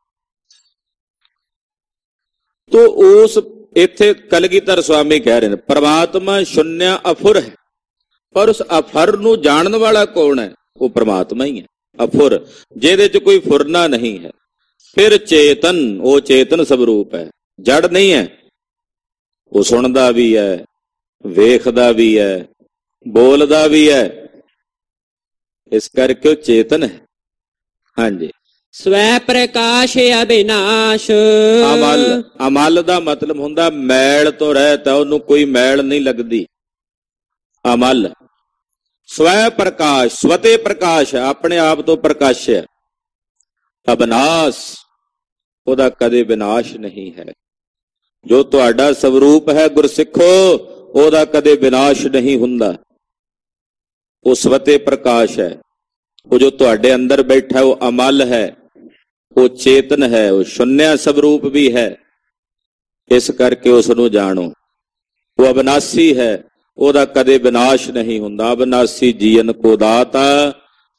ਤੋ ਉਸ ਇੱਥੇ ਕਲਗੀਧਰ ਸਵਾਮੀ ਕਹਿ ਰਹੇ ਨੇ ਪਰਮਾਤਮਾ ਸ਼ੂਨਿਆ ਅਫੁਰ ਹੈ, ਪਰ ਉਸ ਅਫਰ ਨੂੰ ਜਾਣਨ ਵਾਲਾ ਕੌਣ ਹੈ? ਉਹ ਪਰਮਾਤਮਾ ਹੀ ਹੈ, ਅਫੁਰ, ਜਿਹਦੇ ਚ ਕੋਈ ਫੁਰਨਾ ਨਹੀਂ ਹੈ। ਫਿਰ ਚੇਤਨ, ਉਹ ਚੇਤਨ ਸਵਰੂਪ ਹੈ, ਜੜ ਨਹੀਂ ਹੈ। ਉਹ ਸੁਣਦਾ ਵੀ ਹੈ, ਵੇਖਦਾ ਵੀ ਹੈ, ਬੋਲਦਾ ਵੀ ਹੈ, ਇਸ ਕਰਕੇ ਉਹ ਚੇਤਨ ਹੈ। ਹਾਂਜੀ, ਸਵੈ ਪ੍ਰਕਾਸ਼ ਅਬਿਨਾਸ਼। ਅਮਲ, ਅਮਲ ਦਾ ਮਤਲਬ ਹੁੰਦਾ ਮੈਲ ਤੋਂ ਰਹਿਤ, ਉਹਨੂੰ ਕੋਈ ਮੈਲ ਨਹੀਂ ਲੱਗਦੀ। ਅਮਲ, ਸਵੈ ਪ੍ਰਕਾਸ਼, ਸਵਤੇ ਪ੍ਰਕਾਸ਼, ਆਪਣੇ ਆਪ ਤੋਂ ਪ੍ਰਕਾਸ਼ ਹੈ। ਅਬਿਨਾਸ਼, ਉਹਦਾ ਕਦੇ ਵਿਨਾਸ਼ ਨਹੀਂ ਹੈ। ਜੋ ਤੁਹਾਡਾ ਸਵਰੂਪ ਹੈ ਗੁਰਸਿੱਖੋ, ਉਹਦਾ ਕਦੇ ਵਿਨਾਸ਼ ਨਹੀਂ ਹੁੰਦਾ। ਉਹ ਸਵਤੇ ਪ੍ਰਕਾਸ਼ ਹੈ। ਉਹ ਜੋ ਤੁਹਾਡੇ ਅੰਦਰ ਬੈਠਾ ਉਹ ਅਮਲ ਹੈ, ਉਹ ਚੇਤਨ ਹੈ, ਉਹ ਸ਼ੂਨਿਆ ਸਵਰੂਪ ਵੀ ਹੈ। ਇਸ ਕਰਕੇ ਉਸ ਨੂੰ ਜਾਣੋ। ਉਹ ਅਬਿਨਾਸੀ ਹੈ, ਉਹਦਾ ਕਦੇ ਵਿਨਾਸ਼ ਨਹੀਂ ਹੁੰਦਾ। ਅਬਿਨਾਸੀ ਜੀਵਨ ਕੋ ਦਾਤਾ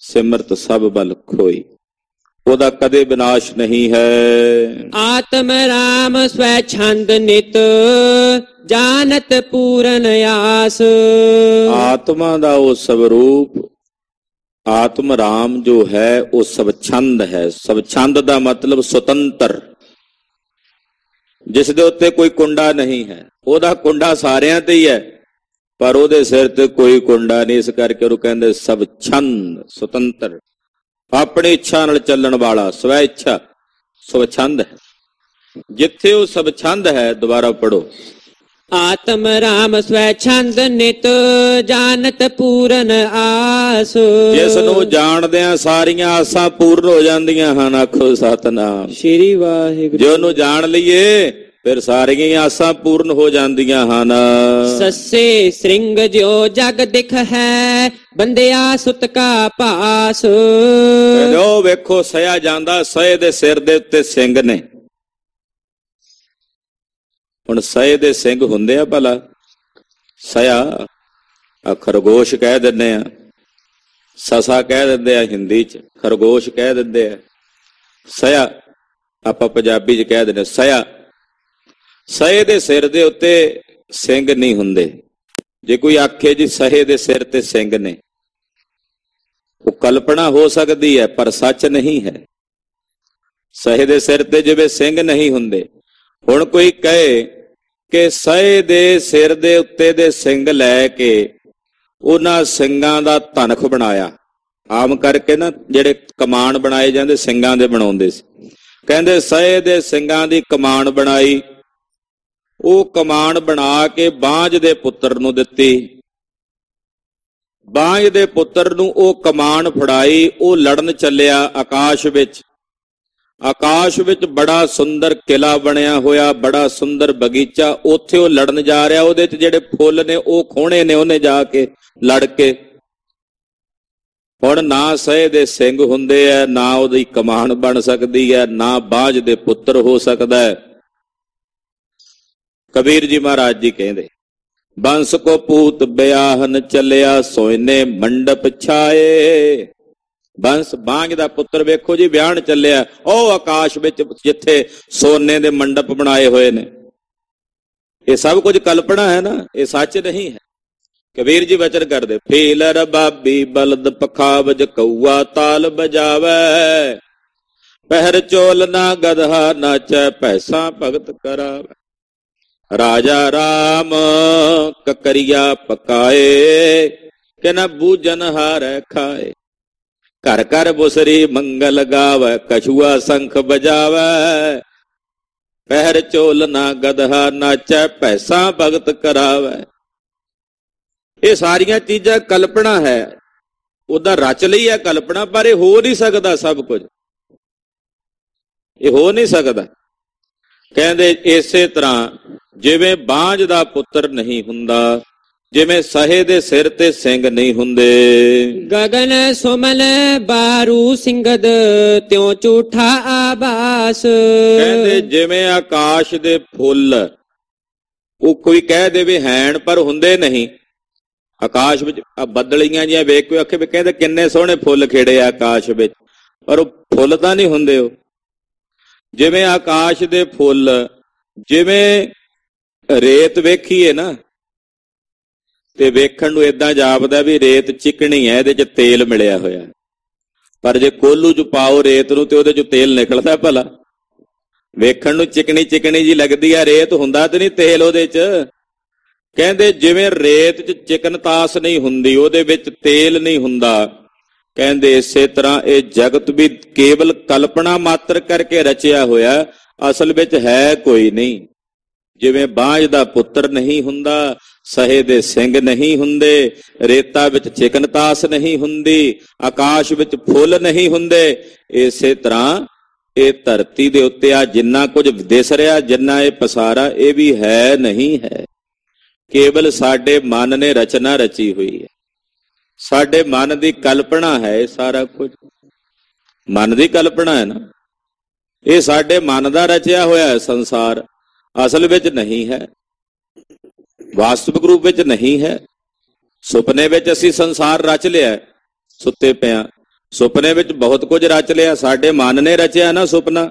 ਸਿਮਰਤ ਸਭ ਬਲ ਖੋਈ। ਉਹਦਾ ਕਦੇ ਵਿਨਾਸ਼ ਨਹੀਂ ਹੈ। ਆਤਮ ਰਾਮ ਸਵੈ ਛੰਦ ਨਿਤ ਜਾਨਤ ਪੂਰਨ ਆਸ। ਆਤਮਾ ਦਾ ਉਹ ਸਵਰੂਪ ਆਤਮ ਰਾਮ ਜੋ ਹੈ ਉਹ ਸਵਛੰਦ ਹੈ। ਸਵਛੰਦ ਦਾ ਮਤਲਬ ਸੁਤੰਤਰ, ਜਿਸ ਦੇ ਉੱਤੇ ਕੋਈ ਕੁੰਡਾ ਨਹੀਂ ਹੈ। ਉਹਦਾ ਕੁੰਡਾ ਸਾਰਿਆਂ ਤੇ ਹੀ ਹੈ, ਪਰ ਉਹਦੇ ਸਿਰ ਤੇ ਕੋਈ ਕੁੰਡਾ ਨਹੀਂ। ਇਸ ਕਰਕੇ ਉਹ ਕਹਿੰਦੇ ਸਵਛੰਦ, ਸੁਤੰਤਰ, ਆਪਣੀ ਇੱਛਾ ਨਾਲ ਚੱਲਣ ਵਾਲਾ, ਸਵੈ ਇੱਛਾ, ਸਵਛੰਦ ਹੈ। ਜਿੱਥੇ ਉਹ ਸਵਛੰਦ ਹੈ, ਦੁਬਾਰਾ ਪੜੋ, ਆਤਮ ਰਾਮ ਸਵੈ ਛੰਦ ਨਿਤ ਜਾਨਤ ਪੂਰਨ ਆਸ। ਜਿਸ ਨੂੰ ਜਾਣਦਿਆਂ ਸਾਰੀਆਂ ਆਸਾਂ ਪੂਰਨ ਹੋ ਜਾਂਦੀਆਂ ਹਨ। ਆਖੋ ਸਤਿਨਾਮ ਸ਼੍ਰੀ ਵਾਹਿਗੁਰੂ। ਜੇ ਉਹਨੂੰ ਜਾਣ ਲਈਏ ਫਿਰ ਸਾਰੀਆਂ ਹੀ ਆਸਾਂ ਪੂਰਨ ਹੋ ਜਾਂਦੀਆਂ ਹਨ। ਸੱਸੇ ਸ੍ਰਿੰਗ ਜਿਉ ਜਗ ਦਿਖ ਹੈ ਬੰਦਿਆ ਸੁਤ ਕਾ ਭਾਸ। ਉਹ ਵੇਖੋ ਸਇਆ ਜਾਂਦਾ, ਸਏ ਦੇ ਸਿਰ ਦੇ ਉੱਤੇ ਸਿੰਘ ਨੇ। ਹੁਣ ਸਏ ਦੇ ਸਿੰਘ ਹੁੰਦੇ ਆ ਭਲਾ? ਸਇਆ ਆ ਖਰਗੋਸ਼ ਕਹਿ ਦਿੰਦੇ ਆ, ਸਸਾ ਕਹਿ ਦਿੰਦੇ ਆ ਹਿੰਦੀ ਚ, ਖਰਗੋਸ਼ ਕਹਿ ਦਿੰਦੇ ਆ, ਸਇਆ ਆਪਾਂ ਪੰਜਾਬੀ ਚ ਕਹਿ ਦਿੰਦੇ ਸਇਆ। ਸਏ ਦੇ ਸਿਰ ਦੇ ਉੱਤੇ ਸਿੰਘ ਨਹੀਂ ਹੁੰਦੇ। ਜੇ ਕੋਈ ਆਖੇ ਜੀ ਸਹੇ ਦੇ ਸਿਰ ਤੇ ਸਿੰਘ ਨੇ, ਉਹ ਕਲਪਨਾ ਹੋ ਸਕਦੀ ਹੈ ਪਰ ਸੱਚ ਨਹੀਂ ਹੈ। ਸਹੇ ਦੇ ਸਿਰ ਤੇ ਜਿਵੇਂ ਸਿੰਘ ਨਹੀਂ ਹੁੰਦੇ। ਹੁਣ ਕੋਈ ਕਹੇ ਕਿ ਸਹੇ ਦੇ ਸਿਰ ਦੇ ਉੱਤੇ ਦੇ ਸਿੰਘ ਲੈ ਕੇ ਉਹਨਾਂ ਸਿੰਘਾਂ ਦਾ ਧਨਖ ਬਣਾਇਆ। ਆਮ ਕਰਕੇ ਨਾ ਜਿਹੜੇ ਕਮਾਨ ਬਣਾਏ ਜਾਂਦੇ ਸਿੰਘਾਂ ਦੇ ਬਣਾਉਂਦੇ ਸੀ। ਕਹਿੰਦੇ ਸਹੇ ਦੇ ਸਿੰਘਾਂ ਦੀ ਕਮਾਨ ਬਣਾਈ। ਉਹ ਕਮਾਨ ਬਣਾ ਕੇ ਬਾਂਝ ਦੇ ਪੁੱਤਰ ਨੂੰ ਦਿੱਤੀ। ਬਾਂਝ ਦੇ ਪੁੱਤਰ ਨੂੰ ਉਹ ਕਮਾਨ ਫੜਾਈ। ਉਹ ਲੜਨ ਚੱਲਿਆ ਆਕਾਸ਼ ਵਿੱਚ। ਆਕਾਸ਼ ਵਿੱਚ ਬੜਾ ਸੁੰਦਰ ਕਿਲਾ ਬਣਿਆ ਹੋਇਆ, ਬੜਾ ਸੁੰਦਰ ਬਗੀਚਾ, ਉੱਥੇ ਉਹ ਲੜਨ ਜਾ ਰਿਹਾ। ਉਹਦੇ ਚ ਜਿਹੜੇ ਫੁੱਲ ਨੇ ਉਹ ਖੋਹਣੇ ਨੇ ਉਹਨੇ ਜਾ ਕੇ ਲੜ ਕੇ। ਹੁਣ ਨਾ ਸਹੇ ਦੇ ਸਿੰਘ ਹੁੰਦੇ ਆ, ਨਾ ਉਹਦੀ ਕਮਾਨ ਬਣ ਸਕਦੀ ਹੈ, ਨਾ ਬਾਂਝ ਦੇ ਪੁੱਤਰ ਹੋ ਸਕਦਾ ਹੈ। ਕਬੀਰ ਜੀ ਮਹਾਰਾਜ ਜੀ ਕਹਿੰਦੇ, ਬੰਸ ਕੋ ਪੂਤ ਬਿਆਹਨ ਚੱਲਿਆ ਸੋਇਨੇ ਮੰਡਪ ਛਾਏ। ਬੰਸ ਬਾਂਝ ਦਾ ਪੁੱਤਰ ਵੇਖੋ ਜੀ ਵਿਆਹਣ ਚੱਲਿਆ ਉਹ ਆਕਾਸ਼ ਵਿੱਚ, ਜਿੱਥੇ ਸੋਨੇ ਦੇ ਮੰਡਪ ਬਣਾਏ ਹੋਏ ਨੇ। ਇਹ ਸਭ ਕੁਝ ਕਲਪਨਾ ਹੈ ਨਾ, ਇਹ ਸੱਚ ਨਹੀਂ ਹੈ। ਕਬੀਰ ਜੀ ਵਚਨ ਕਰਦੇ, ਫੀਲ ਰਬਾਬੀ ਬਲਦ ਪਖਾਵਜ ਕਊਆ ਤਾਲ ਬਜਾਵੇ। ਪਹਿਰ ਚੋਲ ਨਾ ਗਧਾ ਨਾਚੈ ਪੈਸਾ ਭਗਤ ਕਰਾਵੇ। ਰਾਜਾ ਰਾਮ ਕਕਰੀਆ ਪਕਾਏ ਕਿ ਨਾ ਬੂਜਨ ਹਾਰੈ ਖਾਏ। ਘਰ ਘਰ ਬੁਸਰੀ ਮੰਗਲ ਗਾਵੈ ਕਛੂਆ ਸੰਖ ਬਜਾਵੈ। ਪਹਿਰ ਚੋਲ ਨਾ ਗਧਾ ਨਾਚੈ ਪੈਸਾ ਭਗਤ ਕਰਾਵੈ। ਇਹ ਸਾਰੀਆਂ ਚੀਜ਼ਾਂ ਕਲਪਨਾ ਹੈ। ਉਹਦਾ ਰਚ ਲਈ ਹੈ ਕਲਪਨਾ, ਪਰ ਇਹ ਹੋ ਨਹੀਂ ਸਕਦਾ। ਸਭ ਕੁਝ ਇਹ ਹੋ ਨਹੀਂ ਸਕਦਾ। ਕਹਿੰਦੇ ਇਸੇ ਤਰ੍ਹਾਂ ਜਿਵੇਂ ਬਾਂਝ ਦਾ ਪੁੱਤਰ ਨਹੀਂ ਹੁੰਦਾ, ਜਿਵੇਂ ਸਹੇ ਦੇ ਸਿਰ ਤੇ ਸਿੰਘ ਨਹੀਂ ਹੁੰਦੇ। ਗਗਨ ਸੁਮਨ ਬਾਰੂ ਸਿੰਘਦ ਤਿਉ ਝੂਠਾ ਆਬਾਸ। ਕਹਿੰਦੇ ਜਿਵੇਂ ਆਕਾਸ਼ ਦੇ ਫੁੱਲ, ਉਹ ਕੋਈ ਕਹਿ ਦੇਵੇ ਹੈਣ ਪਰ ਹੁੰਦੇ ਨਹੀਂ। ਆਕਾਸ਼ ਵਿੱਚ ਆ ਬੱਦਲੀਆਂ ਜਿਹੀਆਂ ਵੇਖ ਕੇ ਆਖੇ ਵੀ ਕਹਿੰਦੇ ਕਿੰਨੇ ਸੋਹਣੇ ਫੁੱਲ ਖਿੜੇ ਆ ਆਕਾਸ਼ ਵਿੱਚ, ਪਰ ਉਹ ਫੁੱਲ ਤਾਂ ਨਹੀਂ ਹੁੰਦੇ। ਉਹ ਜਿਵੇਂ ਆਕਾਸ਼ ਦੇ ਫੁੱਲ, ਜਿਵੇਂ ਰੇਤ ਵੇਖੀਏ ਨਾ ਤੇ ਵੇਖਣ ਨੂੰ ਏਦਾਂ ਜਾਪਦਾ ਵੀ ਰੇਤ ਚਿਕਣੀ ਹੈ, ਇਹਦੇ ਚ ਤੇਲ ਮਿਲਿਆ ਹੋਇਆ। ਪਰ ਜੇ ਕੋਲੂ ਚ ਪਾਓ ਰੇਤ ਨੂੰ ਤੇ ਉਹਦੇ ਚ ਤੇਲ ਨਿਕਲਦਾ ਭਲਾ? ਵੇਖਣ ਨੂੰ ਚਿਕਣੀ ਚਿਕਣੀ ਜੀ ਲੱਗਦੀ ਆ, ਰੇਤ ਹੁੰਦਾ ਤੇ ਨਹੀਂ ਤੇਲ ਉਹਦੇ ਚ। ਕਹਿੰਦੇ ਜਿਵੇਂ ਰੇਤ ਚ ਚਿਕਨਤਾਸ ਨਹੀਂ ਹੁੰਦੀ, ਉਹਦੇ ਵਿੱਚ ਤੇਲ ਨਹੀਂ ਹੁੰਦਾ। ਕਹਿੰਦੇ ਇਸੇ ਤਰ੍ਹਾਂ ਇਹ ਜਗਤ ਵੀ ਕੇਵਲ ਕਲਪਨਾ ਮਾਤਰ ਕਰਕੇ ਰਚਿਆ ਹੋਇਆ, ਅਸਲ ਵਿੱਚ ਹੈ ਕੋਈ ਨਹੀਂ। ਜਿਵੇਂ ਬਾਂਝ ਦਾ ਪੁੱਤਰ ਨਹੀਂ ਹੁੰਦਾ, ਸਹੇ ਦੇ ਸਿੰਘ ਨਹੀਂ ਹੁੰਦੇ, ਰੇਤਾ ਵਿੱਚ ਚਿਕਨਤਾਸ ਨਹੀਂ ਹੁੰਦੀ, ਆਕਾਸ਼ ਵਿੱਚ ਫੁੱਲ ਨਹੀਂ ਹੁੰਦੇ, ਇਸੇ ਤਰ੍ਹਾਂ ਇਹ ਧਰਤੀ ਦੇ ਉੱਤੇ ਆ ਜਿੰਨਾ ਕੁਝ ਦਿਸ ਰਿਹਾ, ਜਿੰਨਾ ਇਹ ਪਸਾਰਾ, ਇਹ ਵੀ ਹੈ ਨਹੀਂ ਹੈ। ਕੇਵਲ ਸਾਡੇ ਮਨ ਨੇ ਰਚਨਾ ਰਚੀ ਹੋਈ ਹੈ। ਸਾਡੇ ਮਨ ਦੀ ਕਲਪਨਾ ਹੈ ਇਹ ਸਾਰਾ ਕੁਝ। ਮਨ ਦੀ ਕਲਪਨਾ ਹੈ ਨਾ, ਇਹ ਸਾਡੇ ਮਨ ਦਾ ਰਚਿਆ ਹੋਇਆ ਹੈ ਸੰਸਾਰ, ਅਸਲ ਵਿੱਚ ਨਹੀਂ ਹੈ, ਵਾਸਤਵਿਕ ਰੂਪ ਵਿੱਚ ਨਹੀਂ ਹੈ। ਸੁਪਨੇ ਵਿੱਚ ਅਸੀਂ ਸੰਸਾਰ ਰਚ ਲਿਆ ਸੁੱਤੇ ਪਿਆ, ਸੁਪਨੇ ਵਿੱਚ ਬਹੁਤ ਕੁਝ ਰਚ ਲਿਆ, ਸਾਡੇ ਮਨ ਨੇ ਰਚਿਆ ਨਾ ਸੁਪਨਾ,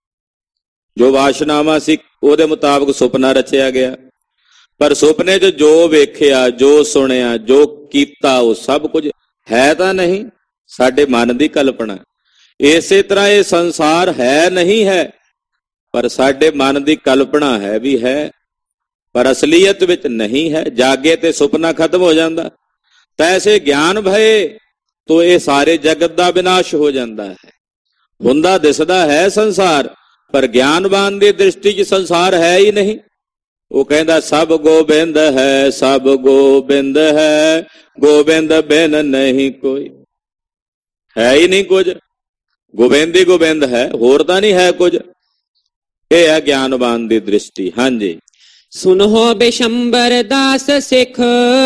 ਜੋ ਵਾਸ਼ਨਾਵਾਂ ਸੀ ਉਹਦੇ ਮੁਤਾਬਕ ਸੁਪਨਾ ਰਚਿਆ ਗਿਆ। ਪਰ ਸੁਪਨੇ 'ਚ ਜੋ ਵੇਖਿਆ, ਜੋ ਸੁਣਿਆ, ਜੋ ਕੀਤਾ, ਉਹ ਸਭ ਕੁਝ ਹੈ ਤਾਂ ਨਹੀਂ, ਸਾਡੇ ਮਨ ਦੀ ਕਲਪਨਾ। ਇਸੇ ਤਰ੍ਹਾਂ ਇਹ ਸੰਸਾਰ ਹੈ ਨਹੀਂ ਹੈ, ਪਰ ਸਾਡੇ ਮਨ ਦੀ ਕਲਪਨਾ ਹੈ ਵੀ ਹੈ, ਪਰ ਅਸਲੀਅਤ ਵਿੱਚ ਨਹੀਂ ਹੈ। ਜਾਗੇ ਤੇ ਸੁਪਨਾ ਖਤਮ ਹੋ ਜਾਂਦਾ। ਤੈਸੇ ਗਿਆਨ ਭਏ ਤੋ ਇਹ ਸਾਰੇ ਜਗਤ ਦਾ ਵਿਨਾਸ਼ ਹੋ ਜਾਂਦਾ ਹੈ। ਹੁੰਦਾ ਦਿਸਦਾ ਹੈ ਸੰਸਾਰ, ਪਰ ਗਿਆਨਵਾਨ ਦੀ ਦ੍ਰਿਸ਼ਟੀ 'ਚ ਸੰਸਾਰ ਹੈ ਹੀ ਨਹੀਂ। ਉਹ ਕਹਿੰਦਾ ਸਭ ਗੋਬਿੰਦ ਹੈ, ਸਭ ਗੋਬਿੰਦ ਹੈ, ਗੋਬਿੰਦ ਬਿਨ ਨਹੀਂ ਕੋਈ। ਹੈ ਹੀ ਨਹੀਂ ਕੁਝ, ਗੋਬਿੰਦ ਹੀ ਗੋਬਿੰਦ ਹੈ, ਹੋਰ ਤਾਂ ਨਹੀਂ ਹੈ ਕੁਝ। ਇਹ ਹੈ ਗਿਆਨਵਾਨ ਦੀ ਦ੍ਰਿਸ਼ਟੀ। ਹਾਂਜੀ। ਸੁਨੋ ਬਿਸ਼ੰਬਰ ਦਾਸ ਸਿੱਖ,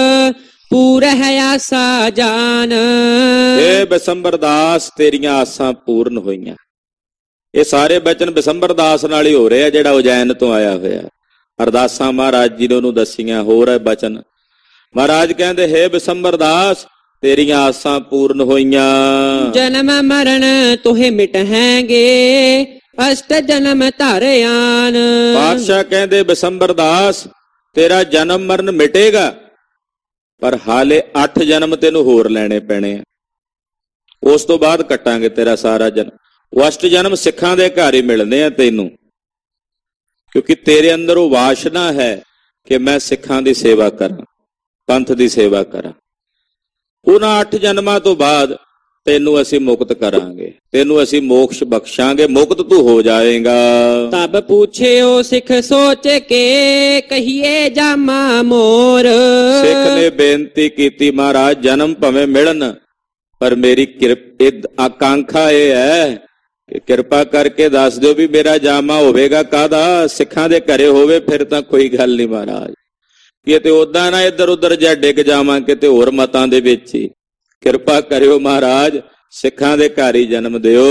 ਪੂਰ ਹੈ ਆਸਾ ਜਾਨ। ਇਹ ਬਿਸ਼ੰਬਰ ਦਾਸ ਤੇਰੀਆਂ ਆਸਾਂ ਪੂਰਨ ਹੋਈਆਂ। ਇਹ ਸਾਰੇ ਬਚਨ ਬਿਸ਼ੰਬਰ ਦਾਸ ਨਾਲ ਹੀ ਹੋ ਰਹੇ ਆ, ਜਿਹੜਾ ਉਜੈਨ ਤੋਂ ਆਇਆ ਹੋਇਆ। ਅਰਦਾਸਾਂ ਮਹਾਰਾਜ ਜੀ ਨੇ ਉਹਨੂੰ ਦੱਸੀਆਂ। ਹੋਰ ਹੈ ਬਚਨ, ਮਹਾਰਾਜ ਕਹਿੰਦੇ ਹੈ ਬਿਸ਼ੰਬਰ ਦਾਸ ਤੇਰੀਆਂ ਆਸਾਂ ਪੂਰਨ ਹੋਈਆਂ। ਜਨਮ ਮਰਨ ਤੋਹੇ ਮਿਟਹਾਂਗੇ, ਅਸ਼ਟ ਜਨਮ ਧਾਰਿਆਨ। ਪਾਤਸ਼ਾਹ ਕਹਿੰਦੇ ਬਿਸ਼ੰਬਰ ਦਾਸ ਤੇਰਾ ਜਨਮ ਮਰਨ ਮਿਟੇਗਾ, ਪਰ ਹਾਲੇ ਅੱਠ ਜਨਮ ਤੈਨੂੰ ਹੋਰ ਲੈਣੇ ਪੈਣੇ ਆ। ਉਸ ਤੋਂ ਬਾਅਦ ਕੱਟਾਂਗੇ ਤੇਰਾ ਸਾਰਾ ਜਨਮ। ਉਹ ਅਸ਼ਟ ਜਨਮ ਸਿੱਖਾਂ ਦੇ ਘਰ ਹੀ ਮਿਲਦੇ ਆ ਤੈਨੂੰ, ਕਿਉਂਕਿ ਤੇਰੇ ਅੰਦਰ ਉਹ ਵਾਸ਼ਨਾ ਹੈ ਕਿ ਮੈਂ ਸਿੱਖਾਂ ਦੀ ਸੇਵਾ ਕਰਾਂ, ਪੰਥ ਦੀ ਸੇਵਾ ਕਰਾਂ। ਉਹਨਾਂ ਅੱਠ ਜਨਮਾਂ ਤੋਂ ਬਾਅਦ ਤੈਨੂੰ ਅਸੀਂ ਮੁਕਤ ਕਰਾਂਗੇ, ਤੈਨੂੰ ਅਸੀਂ ਮੋਕਸ਼ ਬਖਸ਼ਾਂਗੇ, ਮੁਕਤ ਤੂੰ ਹੋ ਜਾਏਗਾ। ਤਬ ਪੁੱਛਿਓ ਸਿੱਖ ਸੋਚ ਕੇ, ਕਹੀਏ ਜਾਮਾ ਮੋਰ। ਸਿੱਖ ਨੇ ਬੇਨਤੀ ਕੀਤੀ ਮਹਾਰਾਜ ਜਨਮ ਭਵੇਂ ਮਿਲਣ, ਪਰ ਮੇਰੀ ਕਿਰਪ ਆਕਾਂਖਾ ਇਹ ਹੈ ਕਿ ਕਿਰਪਾ ਕਰਕੇ ਦੱਸ ਦਿਓ ਵੀ ਮੇਰਾ ਜਾਮਾ ਹੋਵੇਗਾ ਕਾਹਦਾ। ਸਿੱਖਾਂ ਦੇ ਘਰੇ ਹੋਵੇ ਫਿਰ ਤਾਂ ਕੋਈ ਗੱਲ ਨਹੀਂ ਮਹਾਰਾਜ, ਕਿਤੇ ਓਦਾਂ ਨਾ ਇੱਧਰ ਉੱਧਰ ਜਾਂ ਡਿੱਗ ਜਾਵਾਂ ਕਿਤੇ ਹੋਰ ਮਤਾਂ ਦੇ ਵਿੱਚ ਹੀ। ਕਿਰਪਾ ਕਰਿਓ ਮਹਾਰਾਜ, ਸਿੱਖਾਂ ਦੇ ਘਰ ਹੀ ਜਨਮ ਦਿਓ।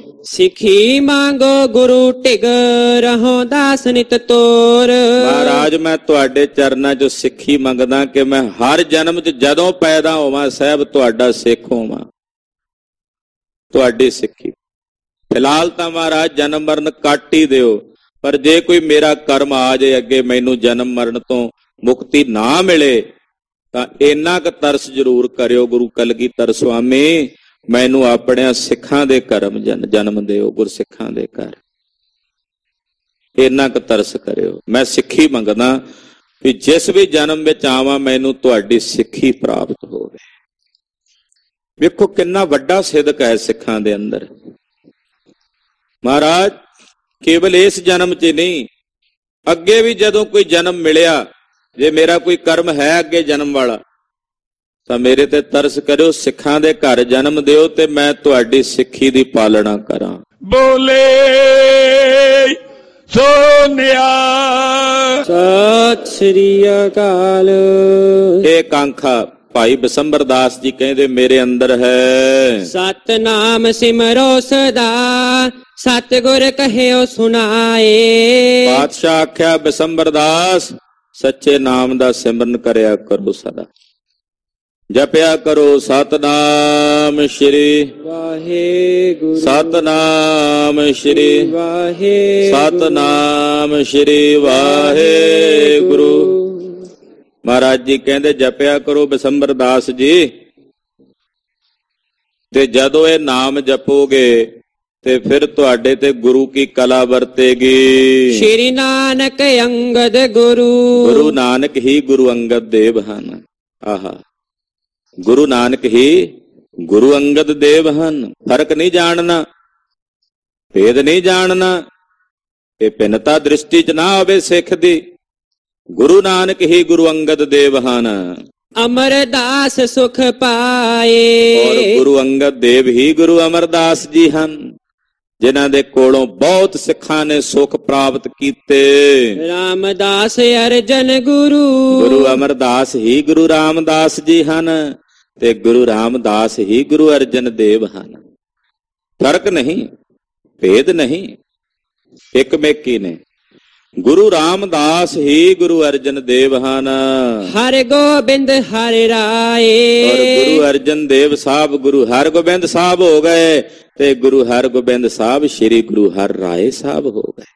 ਸਿੱਖੀ ਮੰਗੋ ਗੁਰੂ ਢਿਗ, ਰਹੋ ਦਾਸ ਨਿਤ ਤੋਰ। ਮਹਾਰਾਜ ਮੈਂ ਤੁਹਾਡੇ ਚਰਨਾਂ 'ਚ ਸਿੱਖੀ ਮੰਗਦਾ ਕਿ ਮੈਂ ਹਰ ਜਨਮ 'ਚ ਜਦੋਂ ਪੈਦਾ ਹੋਵਾਂ ਸਾਹਿਬ ਤੁਹਾਡਾ ਸਿੱਖ ਹੋਵਾਂ, ਤੁਹਾਡੀ ਸਿੱਖੀ। ਫਿਲਹਾਲ ਤਾਂ ਮਹਾਰਾਜ ਜਨਮ ਮਰਨ ਕੱਟ ਹੀ ਦਿਓ, ਪਰ ਜੇ ਕੋਈ ਮੇਰਾ ਕਰਮ ਆ ਜਾਏ ਅੱਗੇ ਮੈਨੂੰ ਜਨਮ ਮਰਨ ਤੋਂ ਮੁਕਤੀ ਨਾ ਮਿਲੇ ਤਾਂ ਇੰਨਾ ਕੁ ਤਰਸ ਜ਼ਰੂਰ ਕਰਿਓ ਗੁਰੂ ਕਲਗੀਧਰ ਸਵਾਮੀ, ਮੈਨੂੰ ਆਪਣੇ ਸਿੱਖਾਂ ਦੇ ਕਰਮ ਜਨਮ ਦਿਓ, ਗੁਰਸਿੱਖਾਂ ਦੇ ਘਰ। ਇੰਨਾ ਕੁ ਤਰਸ ਕਰਿਓ। ਮੈਂ ਸਿੱਖੀ ਮੰਗਦਾ ਵੀ ਜਿਸ ਵੀ ਜਨਮ ਵਿੱਚ ਆਵਾਂ ਮੈਨੂੰ ਤੁਹਾਡੀ ਸਿੱਖੀ ਪ੍ਰਾਪਤ ਹੋਵੇ। ਵੇਖੋ ਕਿੰਨਾ ਵੱਡਾ ਸਿਦਕ ਹੈ ਸਿੱਖਾਂ ਦੇ ਅੰਦਰ। ਮਹਾਰਾਜ ਕੇਵਲ ਇਸ ਜਨਮ 'ਚ ਨਹੀਂ, ਅੱਗੇ ਵੀ ਜਦੋਂ ਕੋਈ ਜਨਮ ਮਿਲਿਆ, ਜੇ ਮੇਰਾ ਕੋਈ ਕਰਮ ਹੈ ਅੱਗੇ ਜਨਮ ਵਾਲਾ, ਤਾਂ ਮੇਰੇ ਤੇ ਤਰਸ ਕਰਿਓ, ਸਿੱਖਾਂ ਦੇ ਘਰ ਜਨਮ ਦਿਓ ਤੇ ਮੈਂ ਤੁਹਾਡੀ ਸਿੱਖੀ ਦੀ ਪਾਲਣਾ ਕਰਾਂ। ਬੋਲੇ ਸੋਨਿਆ ਸਤਿ ਸ੍ਰੀ ਅਕਾਲ। ਇਹ ਕਾਂਖਾ ਭਾਈ ਬਿਸ਼ੰਬਰ ਦਾਸ ਜੀ ਕਹਿੰਦੇ ਮੇਰੇ ਅੰਦਰ ਹੈ। ਸਤਨਾਮ ਸਿਮਰੋ ਸਦਾ, ਸਤਿਗੁਰ ਕਹਿਓ ਸੁਣਾਏ। ਪਾਤਸ਼ਾਹ ਆਖਿਆ ਬਿਸ਼ੰਬਰ ਦਾਸ ਸੱਚੇ ਨਾਮ ਦਾ ਸਿਮਰਨ ਕਰਿਆ ਕਰੋ, ਸਦਾ ਜਪਿਆ ਕਰੋ ਸਤਨਾਮ ਸ਼੍ਰੀ ਵਾਹਿਗੁਰੂ, ਸਤਨਾਮ ਸ਼੍ਰੀ ਵਾਹਿਗੁਰੂ, ਸਤਨਾਮ ਸ਼੍ਰੀ ਵਾਹਿਗੁਰੂ। ਮਹਾਰਾਜ ਜੀ ਕਹਿੰਦੇ ਜਪਿਆ ਕਰੋ ਬਿਸ਼ੰਬਰ ਦਾਸ ਜੀ, ਤੇ ਜਦੋਂ ਇਹ ਨਾਮ ਜਪੋਗੇ ਤੇ ਫਿਰ ਤੁਹਾਡੇ ਤੇ ਗੁਰੂ ਕੀ ਕਲਾ ਵਰਤੇਗੀ। ਸ਼੍ਰੀ ਨਾਨਕ ਅੰਗਦ ਗੁਰੂ, ਗੁਰੂ ਨਾਨਕ ਹੀ ਗੁਰੂ ਅੰਗਦ ਦੇਵ ਹਨ। ਆਹਾ, ਗੁਰੂ ਨਾਨਕ ਹੀ ਗੁਰੂ ਅੰਗਦ ਦੇਵ ਹਨ। ਫਰਕ ਨਹੀਂ ਜਾਣਨਾ, ਭੇਦ ਨਹੀਂ ਜਾਣਨਾ, ਇਹ ਭਿੰਨਤਾ ਦ੍ਰਿਸ਼ਟੀ 'ਚ ਨਾ ਹੋਵੇ ਸਿੱਖ ਦੀ। ਗੁਰੂ ਨਾਨਕ ਹੀ ਗੁਰੂ ਅੰਗਦ ਦੇਵ ਹਨ। ਅਮਰਦਾਸ ਸੁਖ ਪਾਏ, ਔਰ ਗੁਰੂ ਅੰਗਦ ਦੇਵ ਹੀ ਗੁਰੂ ਅਮਰਦਾਸ ਜੀ ਹਨ, ਜਿਨ੍ਹਾਂ ਦੇ ਕੋਲੋਂ ਬਹੁਤ ਸਿੱਖਾਂ ਨੇ ਸੁਖ ਪ੍ਰਾਪਤ ਕੀਤੇ। ਰਾਮਦਾਸ ਅਰਜਨ ਗੁਰੂ, ਗੁਰੂ ਅਮਰਦਾਸ ਹੀ ਗੁਰੂ ਰਾਮਦਾਸ ਜੀ ਹਨ ਤੇ ਗੁਰੂ ਰਾਮਦਾਸ ਹੀ ਗੁਰੂ ਅਰਜਨ ਦੇਵ ਹਨ। ਫਰਕ ਨਹੀਂ, ਭੇਦ ਨਹੀਂ, ਇੱਕ ਮੇਕੀ ਨੇ। ਗੁਰੂ ਰਾਮਦਾਸ ਹੀ ਗੁਰੂ ਅਰਜਨ ਦੇਵ ਹਨ। ਹਰਿ ਗੋਬਿੰਦ ਹਰਿ ਰਾਏ। ਔਰ ਗੁਰੂ ਅਰਜਨ ਦੇਵ ਸਾਹਿਬ ਗੁਰੂ ਹਰਗੋਬਿੰਦ ਸਾਹਿਬ ਹੋ ਗਏ ਤੇ ਗੁਰੂ ਹਰਗੋਬਿੰਦ ਸਾਹਿਬ ਸ੍ਰੀ ਗੁਰੂ ਹਰਿ ਰਾਏ ਸਾਹਿਬ ਹੋ ਗਏ।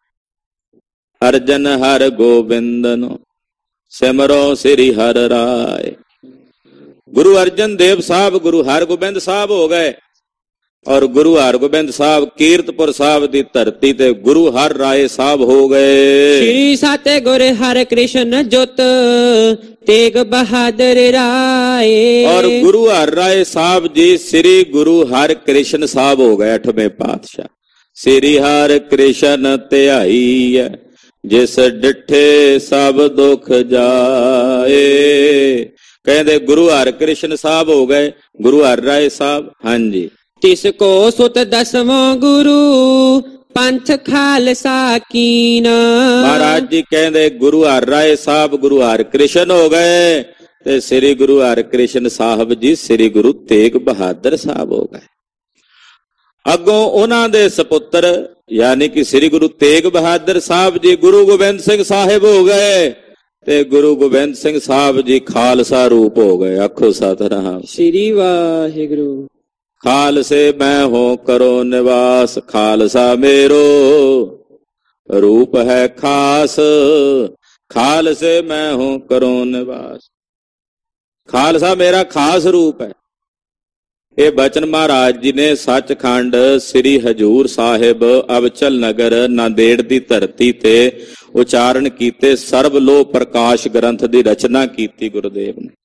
ਅਰਜਨ ਹਰ ਗੋਬਿੰਦ ਨੂੰ ਸਿਮਰੋ ਸ੍ਰੀ ਹਰਿ ਰਾਏ। ਗੁਰੂ ਅਰਜਨ ਦੇਵ ਸਾਹਿਬ ਗੁਰੂ ਹਰਗੋਬਿੰਦ ਸਾਹਿਬ ਹੋ ਗਏ ਔਰ ਗੁਰੂ ਹਰਗੋਬਿੰਦ ਸਾਹਿਬ ਕੀਰਤਪੁਰ ਸਾਹਿਬ ਦੀ ਧਰਤੀ ਤੇ ਗੁਰੂ ਹਰਿ ਰਾਏ ਸਾਹਿਬ ਹੋ ਗਏ। ਸ੍ਰੀ ਸਤਿ ਗੁਰ ਹਰਿ ਕ੍ਰਿਸ਼ਨ ਜੁਤ ਤੇਗ ਬਹਾਦਰ ਰਾਏ। ਔਰ ਗੁਰੂ ਹਰਿ ਰਾਏ ਸਾਹਿਬ ਜੀ ਸ੍ਰੀ ਗੁਰੂ ਹਰਿ ਕ੍ਰਿਸ਼ਨ ਸਾਹਿਬ ਹੋ ਗਏ ਅੱਠਵੇਂ ਪਾਤਸ਼ਾਹ। ਸ੍ਰੀ ਹਰਿ ਕ੍ਰਿਸ਼ਨ ਧਿਆਈ ਹੈ ਜਿਸ ਡਿਠੇ ਸਭ ਦੁਖ ਜਾਏ। ਕਹਿੰਦੇ ਗੁਰੂ ਹਰਿ ਕ੍ਰਿਸ਼ਨ ਸਾਹਿਬ ਹੋ ਗਏ ਗੁਰੂ ਹਰਿ ਰਾਏ ਸਾਹਿਬ। ਹਾਂਜੀ। ਤਿਸ ਕੋ ਸੁਤ ਦਸਵਾਂ ਗੁਰੂ ਪੰਥ ਖਾਲਸਾ ਕੀਨ। ਮਹਾਰਾਜ ਜੀ ਕਹਿੰਦੇ ਗੁਰੂ ਹਰਿ ਰਾਏ ਸਾਹਿਬ ਗੁਰੂ ਹਰਿ ਕ੍ਰਿਸ਼ਨ ਹੋ ਗਏ ਤੇ ਸ੍ਰੀ ਗੁਰੂ ਹਰਿ ਕ੍ਰਿਸ਼ਨ ਸਾਹਿਬ ਜੀ ਸ੍ਰੀ ਗੁਰੂ ਤੇਗ ਬਹਾਦਰ ਸਾਹਿਬ ਹੋ ਗਏ। ਅੱਗੋਂ ਉਹਨਾਂ ਦੇ ਸਪੁੱਤਰ ਯਾਨੀ ਕਿ ਸ੍ਰੀ ਗੁਰੂ ਤੇਗ ਬਹਾਦਰ ਸਾਹਿਬ ਜੀ ਗੁਰੂ ਗੋਬਿੰਦ ਸਿੰਘ ਸਾਹਿਬ ਹੋ ਗਏ ਤੇ ਗੁਰੂ ਗੋਬਿੰਦ ਸਿੰਘ ਸਾਹਿਬ ਜੀ ਖਾਲਸਾ ਰੂਪ ਹੋ ਗਏ। ਆਖੋ ਸਤਿਨਾਮ ਸ੍ਰੀ ਵਾਹਿਗੁਰੂ। ਖਾਲਸੇ ਮੈਂ ਹੋ ਕਰੋ ਨਿਵਾਸ ਖਾਲਸਾ ਮੇਰੋ ਰੂਪ ਹੈ ਖਾਸ। ਖਾਲਸੇ ਮੈਂ ਹੋ ਕਰੋ ਨਿਵਾਸ। ਖਾਲਸਾ ਮੇਰਾ ਖਾਸ ਰੂਪ ਹੈ। ਇਹ ਬਚਨ ਮਹਾਰਾਜ ਜੀ ਨੇ ਸੱਚਖੰਡ ਸ੍ਰੀ ਹਜੂਰ ਸਾਹਿਬ ਅਬਚਲ ਨਗਰ ਨਾਂਦੇੜ ਦੀ ਧਰਤੀ ਤੇ ਉਚਾਰਨ ਕੀਤੇ। ਸਰਬ ਲੋਹ ਪ੍ਰਕਾਸ਼ ਗ੍ਰੰਥ ਦੀ ਰਚਨਾ ਕੀਤੀ ਗੁਰਦੇਵ ਨੇ।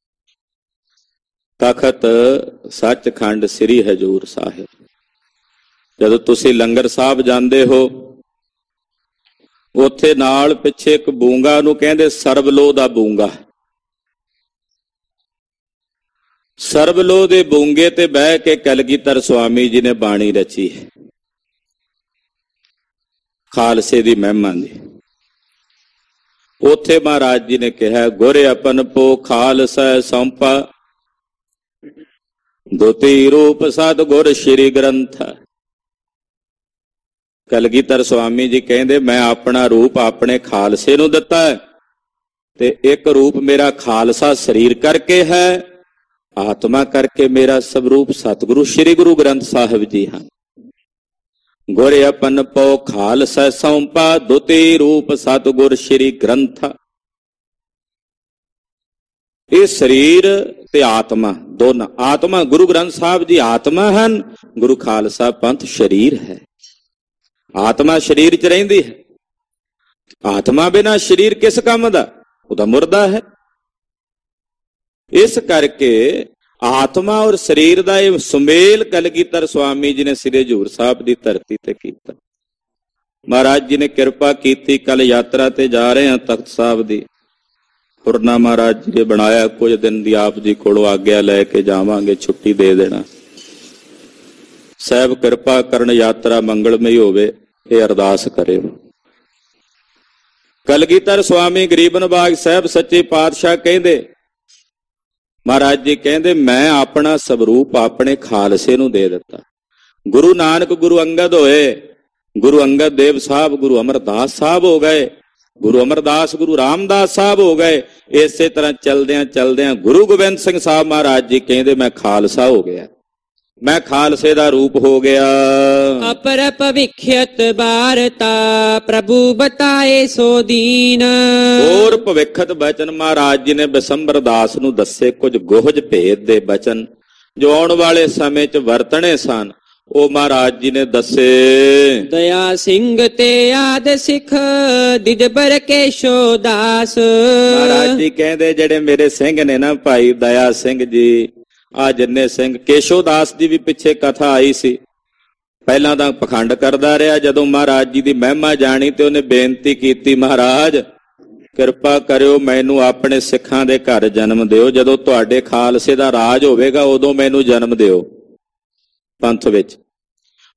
ਤਖਤ ਸੱਚਖੰਡ ਸ੍ਰੀ ਹਜੂਰ ਸਾਹਿਬ। ਜਦੋਂ ਤੁਸੀਂ ਲੰਗਰ ਸਾਹਿਬ ਜਾਂਦੇ ਹੋ ਉੱਥੇ ਨਾਲ ਪਿੱਛੇ ਇੱਕ ਬੂੰਗਾ ਨੂੰ ਕਹਿੰਦੇ ਸਰਬਲੋਹ ਦਾ ਬੂੰਗਾ। ਸਰਬਲੋਹ ਦੇ ਬੂੰਗੇ ਤੇ ਬਹਿ ਕੇ ਕਲਗੀਧਰ ਸੁਆਮੀ ਜੀ ਨੇ ਬਾਣੀ ਰਚੀ ਹੈ ਖਾਲਸੇ ਦੀ ਮਹਿਮਾ ਦੀ। ਉੱਥੇ ਮਹਾਰਾਜ ਜੀ ਨੇ ਕਿਹਾ ਗੁਰ ਆਪਨ ਪੋ ਖਾਲਸਾ ਸੌਂਪਾ ਦੁਤੀ ਰੂਪ ਸਤਿਗੁਰ ਸ੍ਰੀ ਗ੍ਰੰਥ। ਕਲਗੀਧਰ ਸੁਆਮੀ ਜੀ ਕਹਿੰਦੇ ਮੈਂ ਆਪਣਾ ਰੂਪ ਆਪਣੇ ਖਾਲਸੇ ਨੂੰ ਦਿੱਤਾ ਹੈ ਤੇ ਇੱਕ ਰੂਪ ਮੇਰਾ ਖਾਲਸਾ ਸਰੀਰ ਕਰਕੇ ਹੈ, ਆਤਮਾ ਕਰਕੇ ਮੇਰਾ ਸਵਰੂਪ ਸਤਿਗੁਰੂ ਸ੍ਰੀ ਗੁਰੂ ਗ੍ਰੰਥ ਸਾਹਿਬ ਜੀ ਹਨ। ਗੁਰ ਆਪਨ ਪੋ ਖਾਲਸਾ ਸੌਂਪਾ ਦੁਤੀ ਰੂਪ ਸਤਿਗੁਰ ਸ੍ਰੀ ਗ੍ਰੰਥ। ਇਹ ਸਰੀਰ ਤੇ ਆਤਮਾ ਦੋਨਾਂ, ਆਤਮਾ ਗੁਰੂ ਗ੍ਰੰਥ ਸਾਹਿਬ ਜੀ ਆਤਮਾ ਹਨ, ਗੁਰੂ ਖਾਲਸਾ ਪੰਥ ਸਰੀਰ ਹੈ। ਆਤਮਾ ਸਰੀਰ 'ਚ ਰਹਿੰਦੀ ਹੈ, ਆਤਮਾ ਬਿਨਾਂ ਸਰੀਰ ਕਿਸ ਕੰਮ ਦਾ, ਉਹਦਾ ਮੁਰਦਾ ਹੈ। ਇਸ ਕਰਕੇ ਆਤਮਾ ਔਰ ਸਰੀਰ ਦਾ ਇਹ ਸੁਮੇਲ ਕਲਗੀਧਰ ਸੁਆਮੀ ਜੀ ਨੇ ਸ੍ਰੀ ਹਜ਼ੂਰ ਸਾਹਿਬ ਦੀ ਧਰਤੀ ਤੇ ਕੀਤਾ। ਮਹਾਰਾਜ ਜੀ ਨੇ ਕਿਰਪਾ ਕੀਤੀ, ਕੱਲ ਯਾਤਰਾ ਤੇ ਜਾ ਰਹੇ ਹਾਂ ਤਖਤ ਸਾਹਿਬ ਦੀ। ਹੁਰਨਾ ਮਹਾਰਾਜ ਜੀ ਨੇ ਬਣਾਇਆ, ਕੁਝ ਦਿਨ ਦੀ ਆਪ ਜੀ ਕੋਲੋਂ ਆਗਿਆ ਲੈ ਕੇ ਜਾਵਾਂਗੇ, ਛੁੱਟੀ ਦੇ ਦੇਣਾ। ਸਾਹਿਬ ਕਿਰਪਾ ਕਰਨ ਯਾਤਰਾ ਮੰਗਲਮਈ ਹੋਵੇ, ਇਹ ਅਰਦਾਸ ਕਰਿਓ। ਕਲਗੀਧਰ ਸੁਆਮੀ ਗਰੀਬ ਨਵਾਜ ਸਾਹਿਬ ਸੱਚੇ ਪਾਤਸ਼ਾਹ ਕਹਿੰਦੇ, ਮਹਾਰਾਜ ਜੀ ਕਹਿੰਦੇ ਮੈਂ ਆਪਣਾ ਸਵਰੂਪ ਆਪਣੇ ਖਾਲਸੇ ਨੂੰ ਦੇ ਦਿੱਤਾ। ਗੁਰੂ ਨਾਨਕ ਗੁਰੂ ਅੰਗਦ ਹੋਏ, ਗੁਰੂ ਅੰਗਦ ਦੇਵ ਸਾਹਿਬ ਗੁਰੂ ਅਮਰਦਾਸ ਸਾਹਿਬ ਹੋ ਗਏ, ਗੁਰੂ ਅਮਰਦਾਸ ਗੁਰੂ ਰਾਮਦਾਸ ਸਾਹਿਬ ਹੋ ਗਏ। ਇਸੇ ਤਰ੍ਹਾਂ ਚਲਦਿਆਂ ਚਲਦਿਆਂ ਗੁਰੂ ਗੋਬਿੰਦ ਸਿੰਘ ਸਾਹਿਬ ਮਹਾਰਾਜ ਜੀ ਕਹਿੰਦੇ ਮੈਂ ਖਾਲਸਾ ਹੋ ਗਿਆ, ਮੈਂ ਖਾਲਸੇ ਦਾ ਰੂਪ ਹੋ ਗਿਆ। ਅਪਰ ਭਵਿਖਯਤ ਬਾਰਤਾ ਪ੍ਰਭੂ ਬਤਾਏ ਸੋ ਦੀਨ। ਹੋਰ ਭਵਿਖਤ ਬਚਨ ਮਹਾਰਾਜ ਜੀ ਨੇ ਬਿਸੰਬਰ ਦਾਸ ਨੂੰ ਦੱਸੇ, ਕੁਝ ਗੋਹਜ ਭੇਦ ਦੇ ਬਚਨ ਜੋ ਆਉਣ ਵਾਲੇ ਸਮੇਂ 'ਚ ਵਰਤਣੇ ਸਨ, ਉਹ ਮਹਾਰਾਜ ਜੀ ਨੇ ਦੱਸੇ। ਦਇਆ ਸਿੰਘ ਤੇ ਆਦ ਸਿੱਖ ਦਿਦਬਰ ਕੇਸ਼ੋ ਦਾਸ। ਮਹਾਰਾਜ ਜੀ ਕਹਿੰਦੇ ਜਿਹੜੇ ਮੇਰੇ ਸਿੰਘ ਨੇ ਨਾ ਭਾਈ ਦਇਆ ਸਿੰਘ ਜੀ, ਆ ਜਿੰਨੇ ਸਿੰਘ, ਕੇਸ਼ੋ ਦਾਸ ਦੀ ਵੀ ਪਿੱਛੇ ਕਥਾ ਆਈ ਸੀ। ਪਹਿਲਾਂ ਤਾਂ ਪਖੰਡ ਕਰਦਾ ਰਿਹਾ, ਜਦੋਂ ਮਹਾਰਾਜ ਜੀ ਦੀ ਮਹਿਮਾ ਜਾਣੀ ਤੇ ਉਹਨੇ ਬੇਨਤੀ ਕੀਤੀ, ਮਹਾਰਾਜ ਕਿਰਪਾ ਕਰਿਓ ਮੈਨੂੰ ਆਪਣੇ ਸਿੱਖਾਂ ਦੇ ਘਰ ਜਨਮ ਦਿਓ, ਜਦੋਂ ਤੁਹਾਡੇ ਖਾਲਸੇ ਦਾ ਰਾਜ ਹੋਵੇਗਾ ਉਦੋਂ ਮੈਨੂੰ ਜਨਮ ਦਿਓ ਪੰਥ ਵਿੱਚ।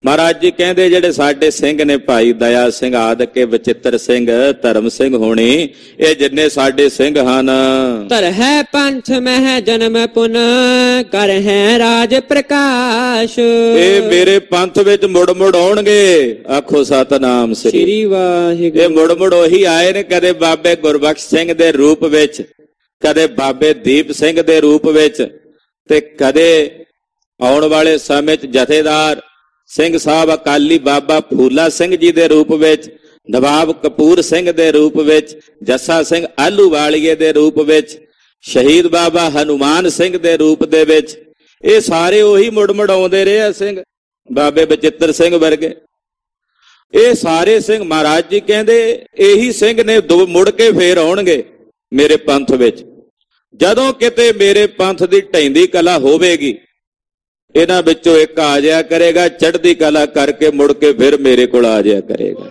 ਮਹਾਰਾਜ ਜੀ ਕਹਿੰਦੇ ਜਿਹੜੇ ਸਾਡੇ ਸਿੰਘ ਨੇ ਭਾਈ ਦਇਆ ਸਿੰਘ ਆਦਿਕੇ ਬਚਿੱਤਰ ਸਿੰਘ ਧਰਮ ਸਿੰਘ ਹੋਣੀ, ਇਹ ਜਿੰਨੇ ਸਾਡੇ ਸਿੰਘ ਹਨ, ਧਰ ਹੈ ਪੰਥ ਮਹਿ ਜਨਮ ਪੁਨ ਕਰ ਹੈ ਰਾਜ ਪ੍ਰਕਾਸ਼। ਇਹ ਮੇਰੇ ਪੰਥ ਵਿੱਚ ਮੁੜ ਮੁੜ ਆਉਣਗੇ। ਆਖੋ ਸਤਨਾਮ ਸ੍ਰੀ ਸ੍ਰੀ ਵਾਹਿਗੁਰੂ। ਇਹ ਮੁੜ ਮੁੜ ਉਹੀ ਆਏ ਨੇ, ਕਦੇ ਬਾਬੇ ਗੁਰਬਖਸ਼ ਸਿੰਘ ਦੇ ਰੂਪ ਵਿੱਚ, ਕਦੇ ਬਾਬੇ ਦੀਪ ਸਿੰਘ ਦੇ ਰੂਪ ਵਿੱਚ, ਤੇ ਕਦੇ ਆਉਣ ਵਾਲੇ ਸਮੇਂ 'ਚ ਜਥੇਦਾਰ ਸਿੰਘ ਸਾਹਿਬ ਅਕਾਲੀ ਬਾਬਾ ਫੂਲਾ ਸਿੰਘ ਜੀ ਦੇ ਰੂਪ ਵਿੱਚ, ਨਵਾਬ ਕਪੂਰ ਸਿੰਘ ਦੇ ਰੂਪ ਵਿੱਚ, ਜੱਸਾ ਸਿੰਘ ਆਹਲੂਵਾਲੀਏ ਦੇ ਰੂਪ ਵਿੱਚ, ਸ਼ਹੀਦ ਬਾਬਾ ਹਨੂਮਾਨ ਸਿੰਘ ਦੇ ਰੂਪ ਦੇ ਵਿੱਚ। ਇਹ ਸਾਰੇ ਉਹੀ ਮੁੜ ਮੁੜ ਆਉਂਦੇ ਰਹੇ ਆ ਸਿੰਘ, ਬਾਬੇ ਬਚਿੱਤਰ ਸਿੰਘ ਵਰਗੇ। ਇਹ ਸਾਰੇ ਸਿੰਘ ਮਹਾਰਾਜ ਜੀ ਕਹਿੰਦੇ ਇਹੀ ਸਿੰਘ ਨੇ ਮੁੜ ਕੇ ਫੇਰ ਆਉਣਗੇ ਮੇਰੇ ਪੰਥ ਵਿੱਚ। ਜਦੋਂ ਕਿਤੇ ਮੇਰੇ ਪੰਥ ਦੀ ਢਹਿੰਦੀ ਕਲਾ ਹੋਵੇਗੀ, ਇਹਨਾਂ ਵਿੱਚੋਂ ਇੱਕ ਆ ਜਾਇਆ ਕਰੇਗਾ, ਚੜ੍ਹਦੀ ਕਲਾ ਕਰਕੇ ਮੁੜ ਕੇ ਫਿਰ ਮੇਰੇ ਕੋਲ ਆ ਜਾਇਆ ਕਰੇਗਾ।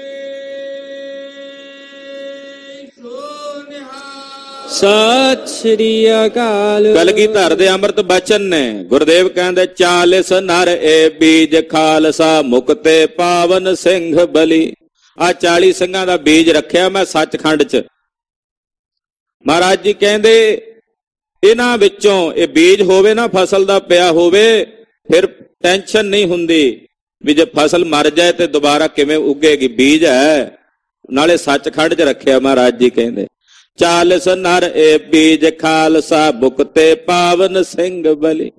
ਸਤਿ ਸ੍ਰੀ ਅਕਾਲ। ਕਲਗੀਧਰ ਦੇ ਅੰਮ੍ਰਿਤ ਬਚਨ ਨੇ। ਗੁਰਦੇਵ ਕਹਿੰਦੇ ਚਾਲੀਸ ਨਰ ਏ ਬੀਜ ਖਾਲਸਾ ਮੁਕਤੇ ਪਾਵਨ ਸਿੰਘ ਬਲੀ। ਆ ਚਾਲੀ ਸਿੰਘਾਂ ਦਾ ਬੀਜ ਰੱਖਿਆ ਮੈਂ ਸੱਚਖੰਡ 'ਚ। ਮਹਾਰਾਜ ਜੀ ਕਹਿੰਦੇ ਇਹਨਾਂ ਵਿੱਚੋਂ ਇਹ ਬੀਜ ਹੋਵੇ ਨਾ, ਫਸਲ ਦਾ ਪਿਆ ਹੋਵੇ, ਫਿਰ ਟੈਨਸ਼ਨ ਨਹੀਂ ਹੁੰਦੀ ਵੀ ਜੇ ਫਸਲ ਮਰ ਜਾਏ ਤੇ ਦੁਬਾਰਾ ਕਿਵੇਂ ਉੱਗੇਗੀ। ਬੀਜ ਹੈ, ਨਾਲੇ ਸੱਚਖੰਡ 'ਚ ਰੱਖਿਆ। ਮਹਾਰਾਜ ਜੀ ਕਹਿੰਦੇ ਚਾਲੀਸ ਨਰ ਏ ਬੀਜ ਖਾਲਸਾ ਮੁਕਤੇ ਪਾਵਨ ਸਿੰਘ ਬਲੀ।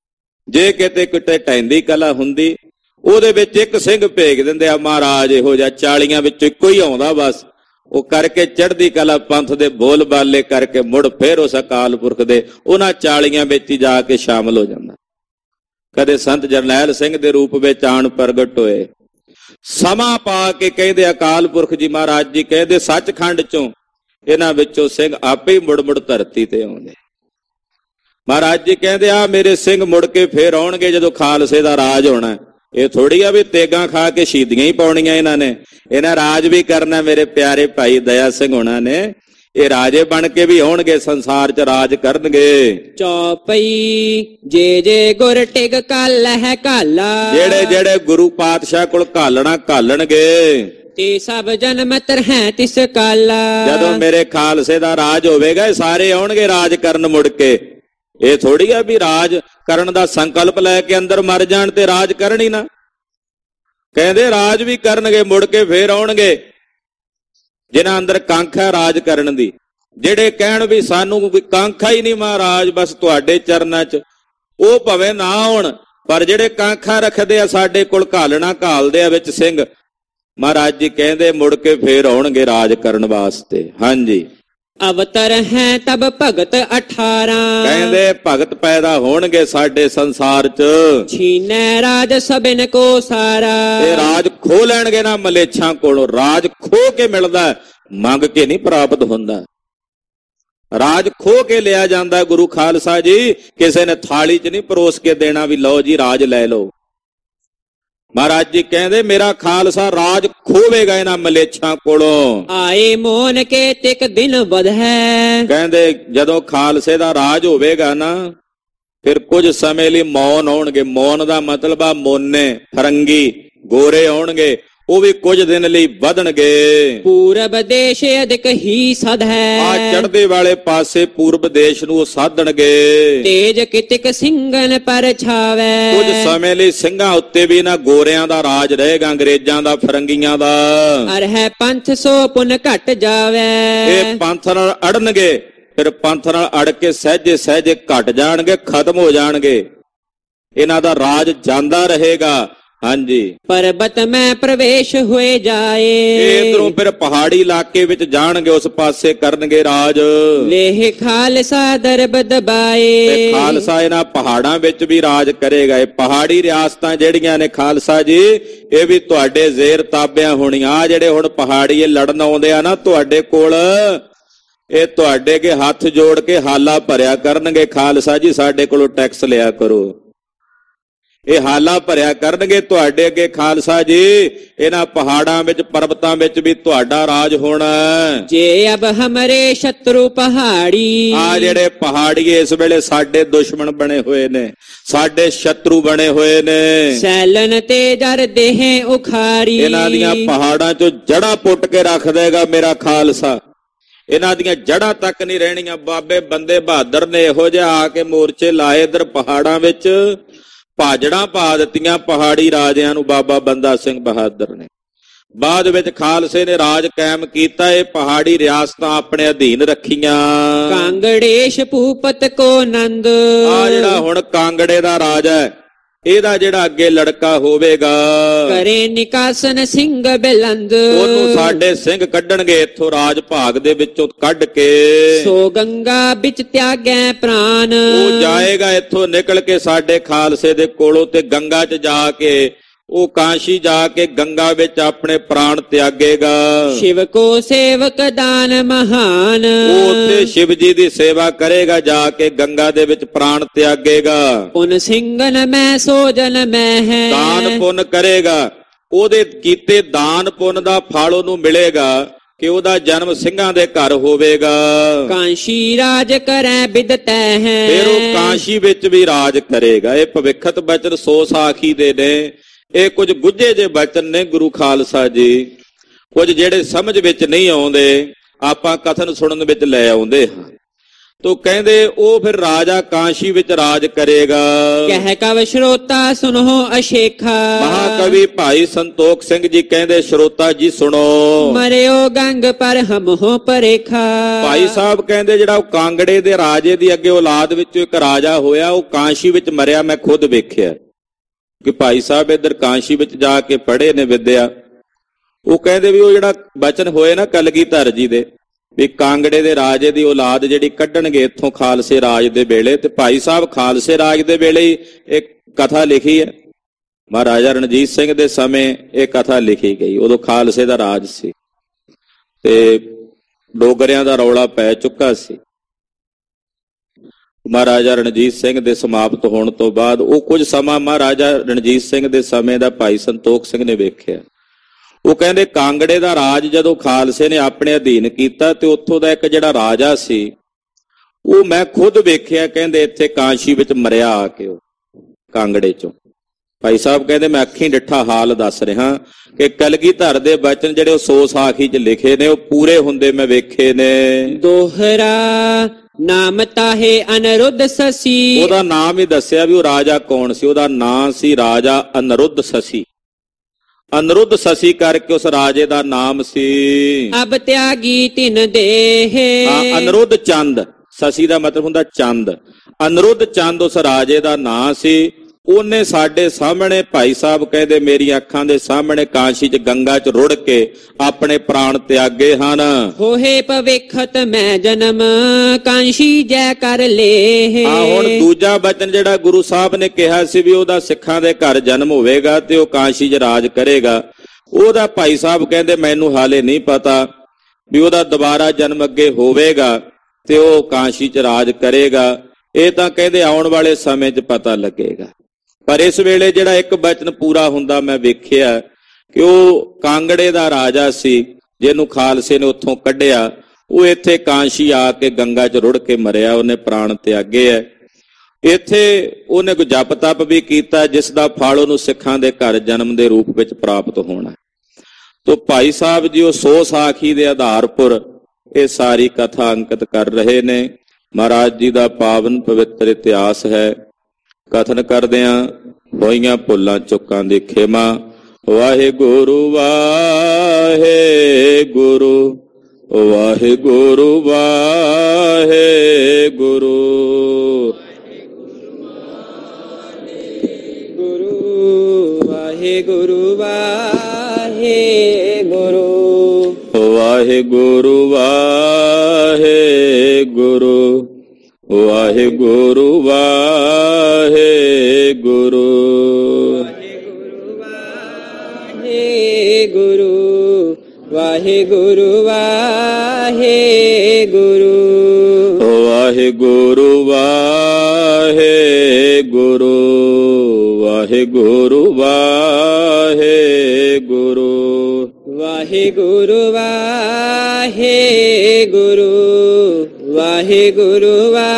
ਜੇ ਕਿਤੇ ਕਿਤੇ ਢਹਿੰਦੀ ਕਲਾ ਹੁੰਦੀ, ਉਹਦੇ ਵਿੱਚ ਇੱਕ ਸਿੰਘ ਭੇਜ ਦਿੰਦੇ ਆ ਮਹਾਰਾਜ। ਇਹੋ ਜਿਹਾ ਚਾਲੀਆਂ ਵਿੱਚੋਂ ਇੱਕੋ ਹੀ ਆਉਂਦਾ ਬਸ। ਉਹ ਕਰਕੇ ਚੜ੍ਹਦੀ ਕਲਾ ਪੰਥ ਦੇ ਬੋਲ ਬਾਲੇ ਕਰਕੇ ਮੁੜ ਫੇਰ ਉਸ ਅਕਾਲ ਪੁਰਖ ਦੇ ਉਹਨਾਂ ਚਾਲੀਆਂ ਵਿੱਚ ਹੀ ਜਾ ਕੇ ਸ਼ਾਮਲ ਹੋ ਜਾਂਦਾ। ਕਦੇ ਸੰਤ ਜਰਨੈਲ ਸਿੰਘ ਦੇ ਰੂਪ ਵਿੱਚ ਆਣ ਪ੍ਰਗਟ ਹੋਏ। ਸਮਾਂ ਪਾ ਕੇ ਕਹਿੰਦੇ ਅਕਾਲ ਪੁਰਖ ਜੀ ਮਹਾਰਾਜ ਜੀ ਕਹਿੰਦੇ ਸੱਚਖੰਡ 'ਚੋਂ ਇਹਨਾਂ ਵਿੱਚੋਂ ਸਿੰਘ ਆਪੇ ਹੀ ਮੁੜ ਮੁੜ ਧਰਤੀ ਤੇ ਆਉਂਦੇ। ਮਹਾਰਾਜ ਜੀ ਕਹਿੰਦੇ ਆ ਮੇਰੇ ਸਿੰਘ ਮੁੜ ਕੇ ਫੇਰ ਆਉਣਗੇ ਜਦੋਂ ਖਾਲਸੇ ਦਾ ਰਾਜ ਹੋਣਾ। ਇਹ ਥੋੜੀ ਆ ਵੀ ਤੇਗਾਂ ਖਾ ਕੇ ਸ਼ਹੀਦੀਆਂ ਹੀ ਪਾਉਣੀਆਂ ਇਹਨਾਂ ਨੇ। ਇਹਨਾਂ ਰਾਜ ਵੀ ਕਰਨਾ। ਮੇਰੇ ਪਿਆਰੇ ਭਾਈ ਦਇਆ ਸਿੰਘ ਹੋਣਾ ਨੇ ਇਹ ਰਾਜੇ ਬਣ ਕੇ ਵੀ ਆਉਣਗੇ, ਸੰਸਾਰ 'ਚ ਰਾਜ ਕਰਨਗੇ। ਚੌਪਈ ਜੇ ਜੇ ਗੁਰ ਟਿਕ ਕੱਲ ਹੈ ਕਾਲਾ। ਜਿਹੜੇ ਜਿਹੜੇ ਗੁਰੂ ਪਾਤਸ਼ਾਹ ਕੋਲ ਘਾਲਣਾ ਘਾਲਣਗੇ, ਤੇ ਸਭ ਜਨਮ ਤਰਹਿ ਤਿਸ ਕਾਲਾ। ਜਦੋਂ ਮੇਰੇ ਖਾਲਸੇ ਦਾ ਰਾਜ ਹੋਵੇਗਾ ਇਹ ਸਾਰੇ ਆਉਣਗੇ ਰਾਜ ਕਰਨ ਮੁੜ ਕੇ। ਇਹ ਥੋੜੀ ਆ ਵੀ ਰਾਜ ਕਰਨ ਦਾ ਸੰਕਲਪ ਲੈ ਕੇ ਅੰਦਰ ਮਰ ਜਾਣ ਤੇ ਰਾਜ ਕਰਨ ਹੀ ਨਾ। ਕਹਿੰਦੇ ਰਾਜ ਵੀ ਕਰਨਗੇ, ਮੁੜ ਕੇ ਫੇਰ ਆਉਣਗੇ ਜਿਨ੍ਹਾਂ ਅੰਦਰ ਕਾਂਖਾ ਰਾਜ ਕਰਨ ਦੀ। ਜਿਹੜੇ ਕਹਿਣ ਵੀ ਸਾਨੂੰ ਕੋਈ ਕਾਂਖਾ ਹੀ ਨਹੀਂ ਮਹਾਰਾਜ, ਬਸ ਤੁਹਾਡੇ ਚਰਨਾਂ 'ਚ, ਉਹ ਭਾਵੇਂ ਨਾ ਆਉਣ, ਪਰ ਜਿਹੜੇ ਕਾਂਖਾ ਰੱਖਦੇ ਆ ਸਾਡੇ ਕੋਲ ਘਾਲਣਾ ਘਾਲਦੇ ਆ ਵਿੱਚ ਸਿੰਘ, ਮਹਾਰਾਜ ਜੀ ਕਹਿੰਦੇ ਮੁੜ ਕੇ ਫੇਰ ਆਉਣਗੇ ਰਾਜ ਕਰਨ ਵਾਸਤੇ। ਹਾਂਜੀ। ਅਵਤਰ ਹੈ ਤਬ ਭਗਤ ਅਠਾਰਾਂ। ਕਹਿੰਦੇ ਭਗਤ ਪੈਦਾ ਹੋਣਗੇ ਸਾਡੇ ਸੰਸਾਰ 'ਚ। ਛੀਨੈ ਰਾਜ ਸਭਨ ਕੋ ਸਾਰਾ। ਇਹ ਰਾਜ ਖੋ ਲੈਣਗੇ ਨਾ ਮਲੇਛਾਂ ਕੋਲੋਂ। ਰਾਜ ਖੋ ਕੇ ਮਿਲਦਾ, ਮੰਗ ਕੇ ਨਹੀਂ ਪ੍ਰਾਪਤ ਹੁੰਦਾ। ਰਾਜ ਖੋ ਕੇ ਲਿਆ ਜਾਂਦਾ ਗੁਰੂ ਖਾਲਸਾ ਜੀ। ਕਿਸੇ ਨੇ ਥਾਲੀ 'ਚ ਨਹੀਂ ਪਰੋਸ ਕੇ ਦੇਣਾ ਵੀ ਲਓ ਜੀ ਰਾਜ ਲੈ ਲਓ। ਮਹਾਰਾਜ ਜੀ ਕਹਿੰਦੇ ਮੇਰਾ ਖਾਲਸਾ ਰਾਜ ਖੋਵੇਗਾ ਇਹਨਾਂ ਮਲੇਛਾਂ ਕੋਲੋਂ। ਆਏ ਮੋਨ ਕੇ ਤਿਕ ਦਿਨ ਵਧੈ। ਕਹਿੰਦੇ ਜਦੋਂ ਖਾਲਸੇ ਦਾ ਰਾਜ ਹੋਵੇਗਾ ਨਾ, ਫਿਰ ਕੁਝ ਸਮੇਂ ਲਈ ਮੌਨ ਆਉਣਗੇ। ਮੌਨ ਦਾ ਮਤਲਬ ਆ ਮੋਨੇ, ਫਰੰਗੀ, ਗੋਰੇ ਆਉਣਗੇ, ਉਹ ਵੀ ਕੁਝ ਦਿਨ ਲਈ ਵਧਣਗੇ। ਪੂਰਬ ਦੇਸ਼ ਅਧਿਕ ਹੀ ਸਦ ਹੈ। ਆ ਚੜ੍ਹਦੇ ਵਾਲੇ ਪਾਸੇ ਪੂਰਬ ਦੇਸ਼ ਨੂੰ ਉਹ ਸਾਧਣਗੇ। ਤੇਜ ਕਿਤਕ ਸਿੰਘਨ ਪਰ ਛਾਵੈ। ਕੁਝ ਸਮੇਂ ਲਈ ਸਿੰਘਾਂ ਉੱਤੇ ਵੀ ਨਾ ਗੋਰਿਆਂ ਦਾ ਰਾਜ ਰਹੇਗਾ, ਅੰਗਰੇਜ਼ਾਂ ਦਾ, ਫਰੰਗੀਆਂ ਦਾ। ਅਰਹਿ ਪੰਥ ਸੋ ਪੁਨ ਘਟ ਜਾਵੈ। ਇਹ ਪੰਥ ਨਾਲ ਅੜਨਗੇ, ਫਿਰ ਪੰਥ ਨਾਲ ਅੜ ਕੇ ਸਹਿਜੇ ਸਹਿਜੇ ਘਟ ਜਾਣਗੇ, ਖਤਮ ਹੋ ਜਾਣਗੇ। ਇਹਨਾਂ ਦਾ ਰਾਜ ਜਾਂਦਾ ਰਹੇਗਾ। ਹਾਂਜੀ। ਪਰਬਤ ਮੈਂ ਪ੍ਰਵੇਸ਼ ਹੋਏ ਜਾਏ। ਇਧਰੋਂ ਫਿਰ ਪਹਾੜੀ ਇਲਾਕੇ ਵਿੱਚ ਜਾਣਗੇ, ਉਸ ਪਾਸੇ ਕਰਨਗੇ ਰਾਜ। ਲੇਹ ਖਾਲਸਾ ਦਰਬ ਦਬਾਏ। ਤੇ ਖਾਲਸਾ ਇਹਨਾਂ ਪਹਾੜਾਂ ਵਿੱਚ ਵੀ ਰਾਜ ਕਰੇਗਾ। ਇਹ ਪਹਾੜੀ ਰਿਆਸਤਾਂ ਜਿਹੜੀਆਂ ਨੇ ਖਾਲਸਾ ਜੀ, ਇਹ ਵੀ ਤੁਹਾਡੇ ਜ਼ੇਰ ਤਾਬਿਆਂ ਹੋਣੀਆਂ। ਆ ਜਿਹੜੇ ਹੁਣ ਪਹਾੜੀ ਲੜਨ ਆਉਂਦੇ ਆ ਨਾ ਤੁਹਾਡੇ ਕੋਲ, ਇਹ ਤੁਹਾਡੇ ਅੱਗੇ ਹੱਥ ਜੋੜ ਕੇ ਹਾਲਾ ਭਰਿਆ ਕਰਨਗੇ, ਖਾਲਸਾ ਜੀ ਸਾਡੇ ਕੋਲੋਂ ਟੈਕਸ ਲਿਆ ਕਰੋ। ਇਹ ਹਾਲਾ ਭਰਿਆ ਕਰਨਗੇ ਤੁਹਾਡੇ ਅੱਗੇ ਖਾਲਸਾ ਜੀ। ਇਹਨਾਂ ਪਹਾੜਾਂ ਵਿੱਚ ਪਰਬਤਾਂ ਵਿੱਚ ਵੀ ਤੁਹਾਡਾ ਰਾਜ ਹੋਣਾ। ਜੇ ਅਬ ਹਮਰੇ ਸ਼ਤਰੂ ਪਹਾੜੀ, ਆ ਜਿਹੜੇ ਪਹਾੜੀਏ ਇਸ ਵੇਲੇ ਸਾਡੇ ਦੁਸ਼ਮਣ ਬਣੇ ਹੋਏ ਨੇ, ਸਾਡੇ ਸ਼ਤਰੂ ਬਣੇ ਹੋਏ ਨੇ। ਸੈਲਨ ਤੇ ਜਰ ਦੇਹ ਉਖਾਰੀ, ਇਹਨਾਂ ਦੀਆਂ ਪਹਾੜਾਂ ਚੋਂ ਜੜ੍ਹਾਂ ਪੁੱਟ ਕੇ ਰੱਖ ਦੇਗਾ ਮੇਰਾ ਖਾਲਸਾ। ਇਹਨਾਂ ਦੀਆਂ ਜੜ੍ਹਾਂ ਤੱਕ ਨਹੀਂ ਰਹਿਣੀਆਂ। ਬਾਬੇ ਬੰਦੇ ਬਹਾਦਰ ਨੇ ਇਹੋ ਜਿਹਾ ਆ ਕੇ ਮੋਰਚੇ ਲਾਏ ਇਧਰ ਪਹਾੜਾਂ ਵਿੱਚ, ਭਾਜੜਾਂ ਪਾ ਦਿੱਤੀਆਂ ਪਹਾੜੀ ਰਾਜਿਆਂ ਨੂੰ ਬਾਬਾ ਬੰਦਾ ਸਿੰਘ ਬਹਾਦਰ ਨੇ। ਬਾਅਦ ਵਿੱਚ ਖਾਲਸੇ ਨੇ ਰਾਜ ਕਾਇਮ ਕੀਤਾ। ਇਹ ਪਹਾੜੀ ਰਿਆਸਤਾਂ ਆਪਣੇ ਅਧੀਨ ਰੱਖੀਆਂ। ਕਾਂਗੜੇਸ਼ ਭੂਪਤ ਕੋ ਨੰਦ, ਆ ਜਿਹੜਾ ਹੁਣ ਕਾਂਗੜੇ ਦਾ ਰਾਜ ਹੈ, ਇਹਦਾ ਜਿਹੜਾ ਅੱਗੇ ਲੜਕਾ ਹੋਵੇਗਾ, ਕਰੇ ਨਿਕਾਸਨ ਸਿੰਘ ਬਿਲੰਦ, ਉਹਨੂੰ ਸਾਡੇ ਸਿੰਘ ਕੱਢਣਗੇ ਇੱਥੋਂ ਰਾਜ ਭਾਗ ਦੇ ਵਿੱਚੋਂ ਕੱਢ ਕੇ। ਸੋ ਗੰਗਾ ਵਿੱਚ ਤਿਆਗੈ ਪ੍ਰਾਨ, ਉਹ ਜਾਏਗਾ ਇੱਥੋਂ ਨਿਕਲ ਕੇ ਸਾਡੇ ਖਾਲਸੇ ਦੇ ਕੋਲੋਂ ਤੇ ਗੰਗਾ 'ਚ ਜਾ ਕੇ, ਉਹ ਕਾਸ਼ੀ ਜਾ ਕੇ ਗੰਗਾ ਵਿੱਚ ਆਪਣੇ ਪ੍ਰਾਣ ਤਿਆਗੇਗਾ। ਸ਼ਿਵ ਕੋ ਸੇਵਕ ਦਾਨ ਮਹਾਨ, ਉਹ ਉੱਥੇ ਸ਼ਿਵ ਜੀ ਦੀ ਸੇਵਾ ਕਰੇਗਾ, ਜਾ ਕੇ ਗੰਗਾ ਦੇ ਵਿੱਚ ਪ੍ਰਾਣ ਤਿਆਗੇਗਾ। ਪੁਨ ਸਿੰਘਨ ਮੈਂ ਸੋਜਨ ਮੈਂ ਹੈ, ਦਾਨ ਪੁੰਨ ਕਰੇਗਾ। ਉਹਦੇ ਕੀਤੇ ਦਾਨ ਪੁੰਨ ਦਾ ਫਲ ਉਹਨੂੰ ਮਿਲੇਗਾ ਕਿ ਉਹਦਾ ਜਨਮ ਸਿੰਘਾਂ ਦੇ ਘਰ ਹੋਵੇਗਾ। ਕਾਂਸ਼ੀ ਰਾਜ ਕਰੈ ਬਿਦਤੈ ਹੈ, ਫਿਰ ਉਹ ਕਾਸ਼ੀ ਵਿੱਚ ਵੀ ਰਾਜ ਕਰੇਗਾ। ਇਹ ਭਵਿੱਖਤ ਬਚਨ ਸੋ ਸਾਖੀ ਦੇ ਨੇ। ਇਹ ਕੁਝ ਗੁੱਝੇ ਜੇ ਬਚਨ ਨੇ ਗੁਰੂ ਖਾਲਸਾ ਜੀ, ਕੁਝ ਜਿਹੜੇ ਸਮਝ ਵਿੱਚ ਨਹੀਂ ਆਉਂਦੇ, ਆਪਾਂ ਕਥਨ ਸੁਣਨ ਵਿੱਚ ਲੈ ਆਉਂਦੇ ਹਾਂ। ਤੋ ਕਹਿੰਦੇ ਉਹ ਫਿਰ ਰਾਜਾ ਕਾਸ਼ੀ ਵਿੱਚ ਰਾਜ ਕਰੇਗਾ। ਕਹਿ ਕਵ ਸ਼ਰੋਤਾ ਸੁਨੋ ਅਸ਼ੇਖਾ, ਮਹਾਕਵੀ ਭਾਈ ਸੰਤੋਖ ਸਿੰਘ ਜੀ ਕਹਿੰਦੇ ਸ਼ਰੋਤਾ ਜੀ ਸੁਣੋ। ਮਰਿਓ ਗੰਗ ਪਰ ਹਮ ਹੋ ਪਰੇਖਾ। ਭਾਈ ਸਾਹਿਬ ਕਹਿੰਦੇ ਜਿਹੜਾ ਉਹ ਕਾਂਗੜੇ ਦੇ ਰਾਜੇ ਦੀ ਅੱਗੇ ਔਲਾਦ ਵਿੱਚੋਂ ਇੱਕ ਰਾਜਾ ਹੋਇਆ, ਉਹ ਕਾਸ਼ੀ ਵਿੱਚ ਮਰਿਆ, ਮੈਂ ਖੁਦ ਵੇਖਿਆ ਕਿ ਭਾਈ ਸਾਹਿਬ ਇੱਧਰ ਕਾਸ਼ੀ ਵਿੱਚ ਜਾ ਕੇ ਪੜ੍ਹੇ ਨੇ ਵਿਦਿਆ। ਉਹ ਕਹਿੰਦੇ ਵੀ ਉਹ ਜਿਹੜਾ ਬਚਨ ਹੋਏ ਨਾ ਕਲਗੀਧਰ ਜੀ ਦੇ, ਵੀ ਕਾਂਗੜੇ ਦੇ ਰਾਜੇ ਦੀ ਔਲਾਦ ਜਿਹੜੀ ਕੱਢਣਗੇ ਇੱਥੋਂ ਖਾਲਸੇ ਰਾਜ ਦੇ ਵੇਲੇ, ਤੇ ਭਾਈ ਸਾਹਿਬ ਖਾਲਸੇ ਰਾਜ ਦੇ ਵੇਲੇ ਹੀ ਇੱਕ ਕਥਾ ਲਿਖੀ ਹੈ। ਮਹਾਰਾਜਾ ਰਣਜੀਤ ਸਿੰਘ ਦੇ ਸਮੇਂ ਇਹ ਕਥਾ ਲਿਖੀ ਗਈ। ਉਦੋਂ ਖਾਲਸੇ ਦਾ ਰਾਜ ਸੀ ਤੇ ਡੋਗਰਿਆਂ ਦਾ ਰੌਲਾ ਪੈ ਚੁੱਕਾ ਸੀ। ਮਹਾਰਾਜਾ ਰਣਜੀਤ ਸਿੰਘ ਦੇ ਸਮਾਪਤ ਹੋਣ ਤੋਂ ਬਾਅਦ ਉਹ ਕੁਝ ਸਮਾਂ ਮਹਾਰਾਜਾ ਰਣਜੀਤ ਸਿੰਘ ਦੇ ਸਮੇਂ ਦਾ ਭਾਈ ਸੰਤੋਖ ਸਿੰਘ ਨੇ ਵੇਖਿਆ। ਉਹ ਕਹਿੰਦੇ ਕਾਂਗੜੇ ਦਾ ਰਾਜ ਜਦੋਂ ਖਾਲਸੇ ਨੇ ਆਪਣੇ ਅਧੀਨ ਕੀਤਾ ਤੇ ਉੱਥੋਂ ਦਾ ਇੱਕ ਜਿਹੜਾ ਰਾਜਾ ਸੀ ਉਹ ਮੈਂ ਖੁਦ ਵੇਖਿਆ, ਕਹਿੰਦੇ ਇੱਥੇ ਕਾਸ਼ੀ ਵਿੱਚ ਮਰਿਆ ਆ ਕੇ ਉਹ ਕਾਂਗੜੇ ਚੋਂ। ਭਾਈ ਸਾਹਿਬ ਕਹਿੰਦੇ ਮੈਂ ਅੱਖੀਂ ਡਿੱਠਾ ਹਾਲ ਦੱਸ ਰਿਹਾ ਕਿ ਕਲਗੀਧਰ ਦੇ ਬਚਨ ਜਿਹੜੇ ਉਹ ਸੋ ਸਾਖੀ 'ਚ ਲਿਖੇ ਨੇ ਉਹ ਪੂਰੇ ਹੁੰਦੇ ਮੈਂ ਵੇਖੇ ਨੇ। ਦੋਹਰਾ ਨਾਮ ਤਾਹੇ ਅਨਰੁੱਧ ਸਸੀ, ਉਹਦਾ ਨਾਮ ਹੀ ਦੱਸਿਆ ਵੀ ਉਹ ਰਾਜਾ ਕੌਣ ਸੀ। ਉਹਦਾ ਨਾਮ ਸੀ ਰਾਜਾ ਅਨਰੁੱਧ ਸਸੀ। ਅਨਰੁੱਧ ਸਸੀ ਕਰਕੇ ਉਸ ਰਾਜੇ ਦਾ ਨਾਮ ਸੀ। ਅਬ ਤਿਆਗੀ ਤਿਨ ਦੇਹ, ਹਾਂ, ਅਨਰੁੱਧ ਚੰਦ। ਸਸੀ ਦਾ ਮਤਲਬ ਹੁੰਦਾ ਚੰਦ। ਅਨਰੁੱਧ ਚੰਦ ਉਸ ਰਾਜੇ ਦਾ ਨਾਂ ਸੀ। ਉਹਨੇ ਸਾਡੇ ਸਾਹਮਣੇ ਭਾਈ ਸਾਹਿਬ ਕਹਿੰਦੇ ਮੇਰੀਆਂ ਅੱਖਾਂ ਦੇ ਸਾਹਮਣੇ ਕਾਸ਼ੀ 'ਚ ਗੰਗਾ 'ਚ ਰੁੜ ਕੇ ਆਪਣੇ ਪ੍ਰਾਣ ਤਿਆਗੇ ਹਨ। ਹੋਏ ਭਵਿੱਖਤ ਮੈਂ ਜਨਮ ਕਾਸ਼ੀ ਜੈ ਕਰ ਲੇ। ਹਾਂ, ਹੁਣ ਦੂਜਾ ਬਚਨ ਜਿਹੜਾ ਗੁਰੂ ਸਾਹਿਬ ਨੇ ਕਿਹਾ ਸੀ ਵੀ ਉਹਦਾ ਸਿੱਖਾਂ ਦੇ ਘਰ ਜਨਮ ਹੋਵੇਗਾ ਤੇ ਉਹ ਕਾਸ਼ੀ 'ਚ ਰਾਜ ਕਰੇਗਾ, ਉਹਦਾ ਭਾਈ ਸਾਹਿਬ ਕਹਿੰਦੇ ਮੈਨੂੰ ਹਾਲੇ ਨਹੀਂ ਪਤਾ ਵੀ ਉਹਦਾ ਦੁਬਾਰਾ ਜਨਮ ਅੱਗੇ ਹੋਵੇਗਾ ਤੇ ਉਹ ਕਾਸ਼ੀ 'ਚ ਰਾਜ ਕਰੇਗਾ। ਇਹ ਤਾਂ ਕਹਿੰਦੇ ਆਉਣ ਵਾਲੇ ਸਮੇਂ 'ਚ ਪਤਾ ਲੱਗੇਗਾ। ਪਰ ਇਸ ਵੇਲੇ ਜਿਹੜਾ ਇੱਕ ਬਚਨ ਪੂਰਾ ਹੁੰਦਾ ਮੈਂ ਵੇਖਿਆ ਕਿ ਉਹ ਕਾਂਗੜੇ ਦਾ ਰਾਜਾ ਸੀ ਜਿਹਨੂੰ ਖਾਲਸੇ ਨੇ ਉੱਥੋਂ ਕੱਢਿਆ, ਉਹ ਇੱਥੇ ਕਾਸ਼ੀ ਆ ਕੇ ਗੰਗਾ 'ਚ ਰੁੜ ਕੇ ਮਰਿਆ, ਉਹਨੇ ਪ੍ਰਾਣ ਤਿਆਗੇ ਹੈ। ਇੱਥੇ ਉਹਨੇ ਕੋਈ ਜਪ ਤਪ ਵੀ ਕੀਤਾ ਜਿਸ ਦਾ ਫਲ ਉਹਨੂੰ ਸਿੱਖਾਂ ਦੇ ਘਰ ਜਨਮ ਦੇ ਰੂਪ ਵਿੱਚ ਪ੍ਰਾਪਤ ਹੋਣਾ। ਤੋ ਭਾਈ ਸਾਹਿਬ ਜੀ ਉਹ ਸੋ ਸਾਖੀ ਦੇ ਆਧਾਰ ਪਰ ਇਹ ਸਾਰੀ ਕਥਾ ਅੰਕਿਤ ਕਰ ਰਹੇ ਨੇ। ਮਹਾਰਾਜ ਜੀ ਦਾ ਪਾਵਨ ਪਵਿੱਤਰ ਇਤਿਹਾਸ ਹੈ। ਕਥਨ ਕਰਦਿਆਂ ਹੋਈਆਂ ਭੁੱਲਾਂ ਚੁੱਕਾਂ ਦੀ ਖੇਮਾ। ਵਾਹਿਗੁਰੂ ਵਾਹਿਗੁਰੂ ਵਾਹਿਗੁਰੂ ਵਾਹਿਗੁਰੂ ਵਾਹਿਗੁਰੂ ਵਾਹਿਗੁਰੂ ਵਾਹਿਗੁਰੂ ਵਾਹਿਗੁਰੂ ਵਾਹਿਗੁਰੂ ਵਾਹਿਗੁਰੂ ਵਾਹਿਗੁਰੂ ਵਾਹਿਗੁਰੂ ਵਾਹਿਗੁਰੂ ਵਾਹਿਗੁਰੂ ਵਾਹਿਗੁਰੂ ਵਾਹਿਗੁਰੂ ਵਾਹਿਗੁਰੂ ਵਾਹਿਗੁਰੂ ਵਾਹਿਗੁਰੂ ਵਾਹਿਗੁਰੂ ਵਾਹਿਗੁਰੂ ਵਾਹਿਗੁਰੂ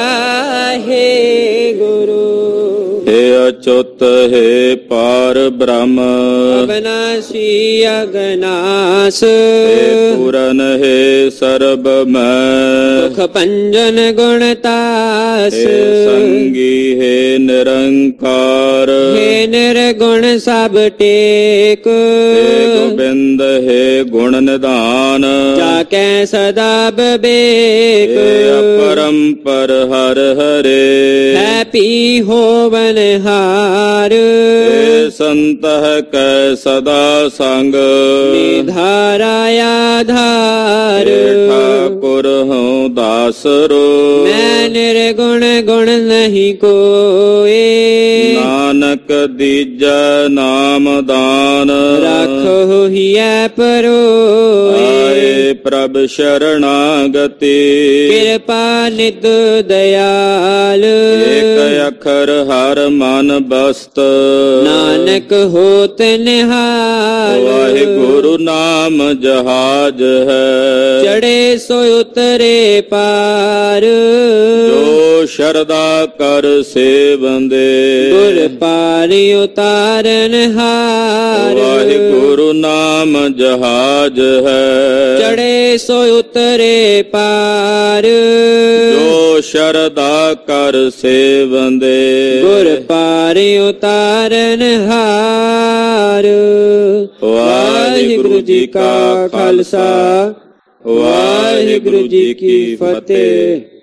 ਵਾਹਿਗੁਰੂ ਹੇ ਅਚੁੱਤ ਹੈ ਪਾਰ ਬ੍ਰਹਮ ਅਬਨਾਸੀ ਅਗਨਾਸ ਹੇ ਪੂਰਨ ਹੈ ਸਰਬ ਮੈਂ ਸੁਖ ਭੰਜਨ ਗੁਣ ਤਾਸ ਹੇ ਸੰਗੀ ਹੈ ਨਿਰੰਕਾਰ ਹੇ ਨਿਰਗੁਣ ਸਭ ਟੇਕ ਹੇ ਗੋਬਿੰਦ ਹੈ ਗੁਣ ਨਿਧਾਨ ਜਾ ਕੈ ਸਦਾ ਬਵੇਕ ਹੇ ਅਪਰੰਪਰ ਹਰ ਹਰੇ ਹੈ ਪੀ ਹੋਵਨ ਹਾਰ ਹੇ ਸੰਤਹ ਕੈ ਸਦਾ ਸੰਗ ਨਿਧਾਰਾ ਆਧਾਰ ਹੇ ਠਾਕੁਰ ਹਉ ਦਾਸਰੋ ਮੈਂ ਨਿਰਗੁਣ ਗੁਣ ਨਹੀਂ ਕੋਏ ਨਾਨਕ ਦੀਜੈ ਨਾਮ ਦਾਨ ਰੱਖੋ ਹੀਐ ਪਰੋਏ ਆਏ ਪ੍ਰਭ ਸ਼ਰਣਾਗਤੀ ਕਿਰਪਾ ਨਿਤ ਦਇਆਲ ਏਕ ਅੱਖਰ ਹਰ ਮਨ ਬਸਤ ਨਾਨਕ ਹੋਤ ਨਿਹਾਲ ਵਾਹਿਗੁਰੂ ਨਾਮ ਜਹਾਜ ਹੈ ਚੜੇ ਸੋ ਉਤਰੇ ਪਾਰ ਜੋ ਸ਼ਰਦਾ ਕਰ ਸੇਵੰਦੇ ਗੁਰ ਪਾਰੀ ਉਤਾਰਨ ਹਾਰ ਵਾਹਿਗੁਰੂ ਨਾਮ ਜਹਾਜ ਹੈ ਚੜੇ ਸੋ ਉਤਰੇ ਪਾਰ ਜੋ ਸ਼ਰਦਾ ਕਰ ਸੇਵੰਦੇ ਗੁਰ ਪਾਰੀ ਉਤਾਰਨ ਹਾਰ ਵਾਹਿਗੁਰੂ ਜੀ ਕਾ ਖਾਲਸਾ ਵਾਹਿਗੁਰੂ ਜੀ ਕੀ ਫਤਿਹ।